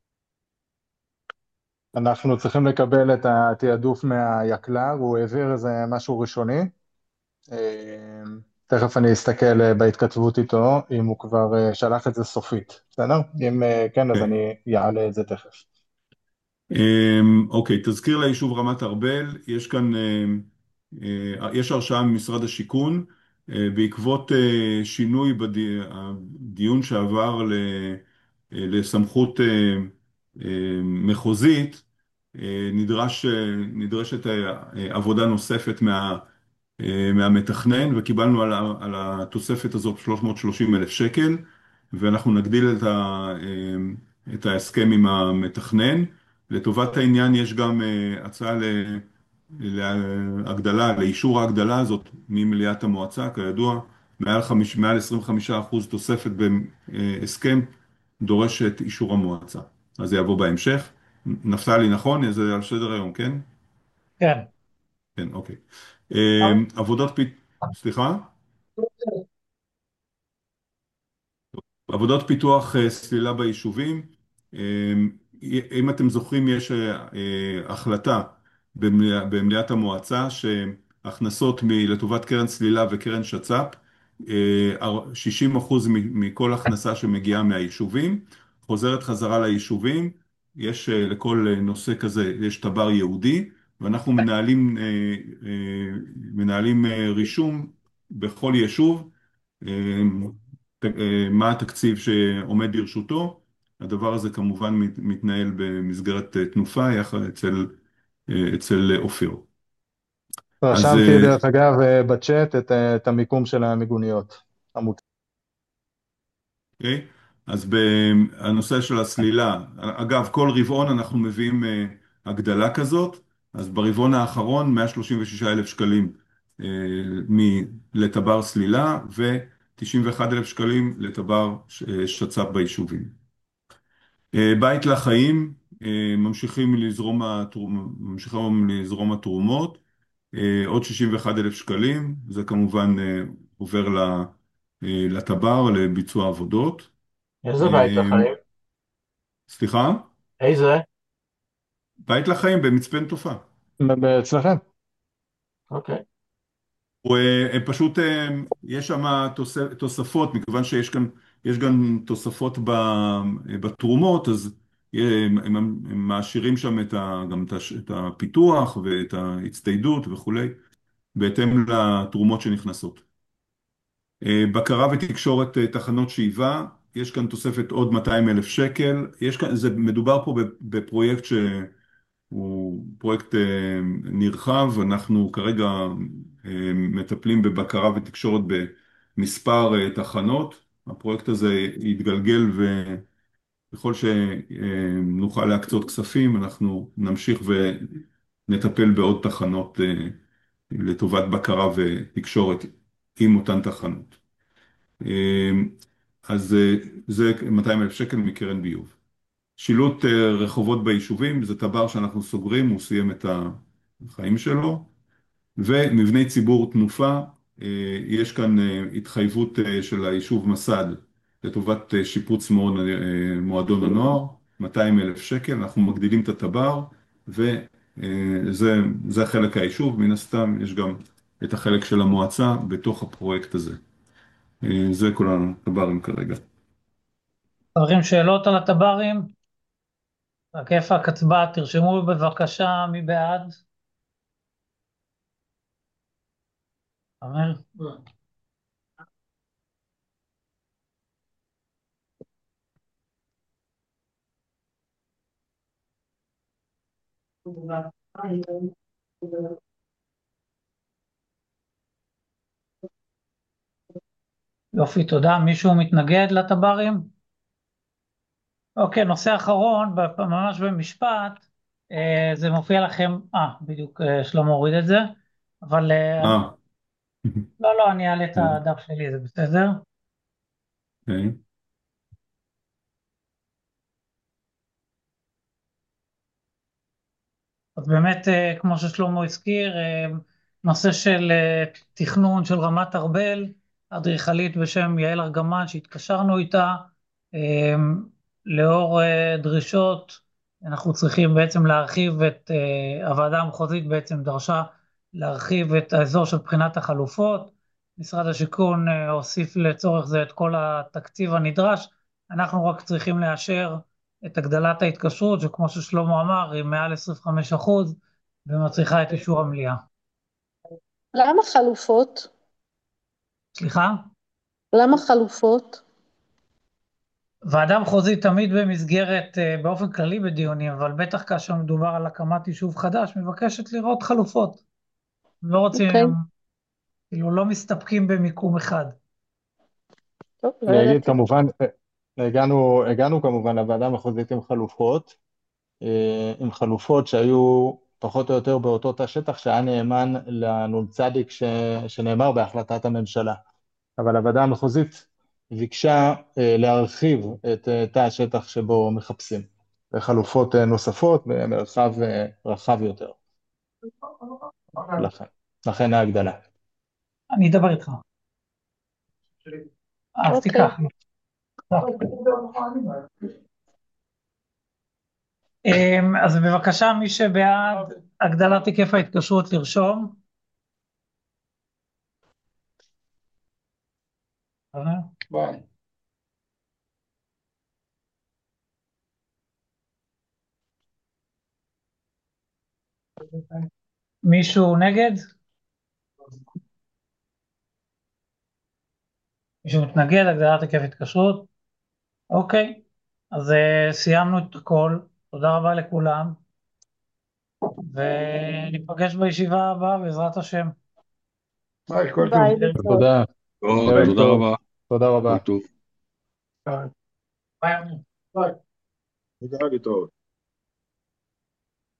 אנחנו צריכים לקבל את התעדוף מהיקל"ר, הוא העביר איזה משהו ראשוני. אה, תכף אני אסתכל אה, בהתכתבות איתו, אם הוא כבר אה, שלח את זה סופית, בסדר? אם אה, כן, אז כן. אני אעלה את זה תכף. אמ, אוקיי, תזכיר ליישוב רמת ארבל, יש כאן, אמ, אה, יש הרשאה ממשרד השיכון, אה, בעקבות אה, שינוי בדיון שעבר ל- אה, לסמכות אה, אה, מחוזית, אה, נדרש, אה, נדרשת אה, עבודה נוספת מה, אה, מהמתכנן, וקיבלנו על, ה- על התוספת הזאת שלוש מאות ושלושים אלף שקל, ואנחנו נגדיל את, ה, אה, את ההסכם עם המתכנן. לטובת העניין יש גם אה, הצעה ל- להגדלה, לאישור ההגדלה הזאת ממליאת המועצה, כידוע, מעל, חמיש, מעל עשרים וחמישה אחוז תוספת בהסכם דורש את אישור המועצה. אז זה יבוא בהמשך. נפתלי, נכון? זה על סדר היום, כן? כן. כן, אוקיי. אה, עבודות פ... סליחה? עבודות פיתוח אה, סלילה ביישובים. אה, אם אתם זוכרים, יש אה, אה, החלטה במליאת במליאת המועצה שהכנסות מ- לטובת קרן סלילה וקרן שצ"פ, אה, אר- שישים אחוז מ- מכל הכנסה שמגיעה מהיישובים, חוזרת חזרה ליישובים. יש אה, לכל אה, נושא כזה, יש תב"ר ייעודי, ואנחנו מנהלים, אה, אה, מנהלים אה, רישום בכל יישוב. אה, ת- אה, מה התקציב שעומד לרשותו. הדבר הזה כמובן מת- מתנהל במסגרת אה, תנופה יחד אצל, אה, אצל אופיר. אז רשמתי אה, דרך אגב אה, בצ'אט את, אה, את המיקום של המיגוניות. המוצ- אוקיי? אז בנושא של הסלילה, אגב, כל רבעון אנחנו מביאים אה, הגדלה כזאת, אז ברבעון האחרון מאה שלושים ושישה אלף שקלים אה, מ- לטבר סלילה ו-תשעים ואחד אלף שקלים לטבר ש- אה, שצ"פ ביישובים. אה, בית לחיים, אה, ממשיכים לזרום, התרומ- ממשיכים לזרום התרומות, אה, עוד שישים ואחד אלף שקלים, זה כמובן אה, עובר ל- אה, לטבר לביצוע עבודות. איזה בית אה, לחיים? סליחה? איזה? בית לחיים במצפה נטופה. ב- אצלכם. אוקיי. הוא, אה, הם פשוט, אה, יש שם תוספ- תוספות, מכיוון שיש כאן, יש גם תוספות ב- אה, בתרומות, אז אה, הם, הם, הם מעשירים שם את ה, גם את, הש- את הפיתוח ואת ההצטיידות וכולי, בהתאם לתרומות שנכנסות. אה, בקרה ותקשורת אה, תחנות שאיבה, יש כאן תוספת עוד מאתיים אלף שקל, יש כאן, זה מדובר פה בפרויקט הוא פרויקט אה, נרחב, אנחנו כרגע אה, מטפלים בבקרה ותקשורת במספר אה, תחנות. הפרויקט הזה יתגלגל וככל שנוכל להקצות כספים, אנחנו נמשיך ונטפל בעוד תחנות אה, לטובת בקרה ותקשורת עם אותן תחנות. אה, אז אה, זה מאתיים אלף שקל מקרן ביוב. שילוט אה, רחובות ביישובים, זה טב"ר שאנחנו סוגרים, הוא סיים את החיים שלו, ומבני ציבור תנופה, אה, יש כאן אה, התחייבות אה, של היישוב מסד לטובת אה, שיפוץ מעון, אה, מועדון הנוער, מאתיים אלף שקל, אנחנו מגדילים את הטבר, וזה זה החלק היישוב, מן הסתם יש גם את החלק של המועצה בתוך הפרויקט הזה. אה, זה כל הטברים כרגע. חברים, שאלות על הטברים? רק איפה הקצבה? תרשמו בבקשה, מי בעד? אמר? יופי, תודה. מישהו מתנגד לטברים? אוקיי, נושא אחרון, ב- ממש במשפט, אה, זה מופיע לכם, אה, בדיוק אה, שלמה הוריד את זה, אבל אה, אה, לא, לא, אני אעלה את הדף שלי, זה בסדר. אוקיי. אז באמת, אה, כמו ששלמה הזכיר, אה, נושא של אה, תכנון של רמת ארבל, אדריכלית בשם יעל ארגמן שהתקשרנו איתה, אה, לאור אה, דרישות, אנחנו צריכים בעצם להרחיב את, אה, הוועדה המחוזית בעצם דרשה להרחיב את האזור של בחינת החלופות, משרד השיכון אה, הוסיף לצורך זה את כל התקציב הנדרש, אנחנו רק צריכים לאשר את הגדלת ההתקשרות, שכמו ששלמה אמר, היא מעל עשרים וחמישה אחוז, ומצריכה את אישור המליאה. למה חלופות? סליחה? למה חלופות? ועדה מחוזית תמיד במסגרת, אה, באופן כללי בדיונים, אבל בטח כאשר מדובר על הקמת יישוב חדש, מבקשת לראות חלופות. לא רוצים, אוקיי, כאילו לא מסתפקים במיקום אחד. טוב, לא אני אגיד ידעתי. כמובן, הגענו, הגענו כמובן לוועדה המחוזית עם חלופות, אה, עם חלופות שהיו פחות או יותר באותו תא שטח שהיה נאמן לנ"צ ש, שנאמר בהחלטת הממשלה. אבל הוועדה המחוזית ביקשה אה, להרחיב את אה, תא השטח שבו מחפשים, לחלופות אה, נוספות במרחב אה, רחב יותר. לכן, לכן ההגדלה. אני אדבר איתך. אז אוקיי. תיקח. אמ, אז בבקשה, מי שבעד הגדלת היקף ההתקשרות לרשום. ביי. מישהו נגד? מישהו מתנגד הגדלת היקף התקשרות? אוקיי, אז uh, סיימנו את הכל, תודה רבה לכולם, וניפגש בישיבה הבאה בעזרת השם. ביי, כל טוב. ביי, להתראות. תודה, טוב, ערב תודה טוב, רבה. תודה רבה. כל טוב. ביי. ביי. ביי. להתראות.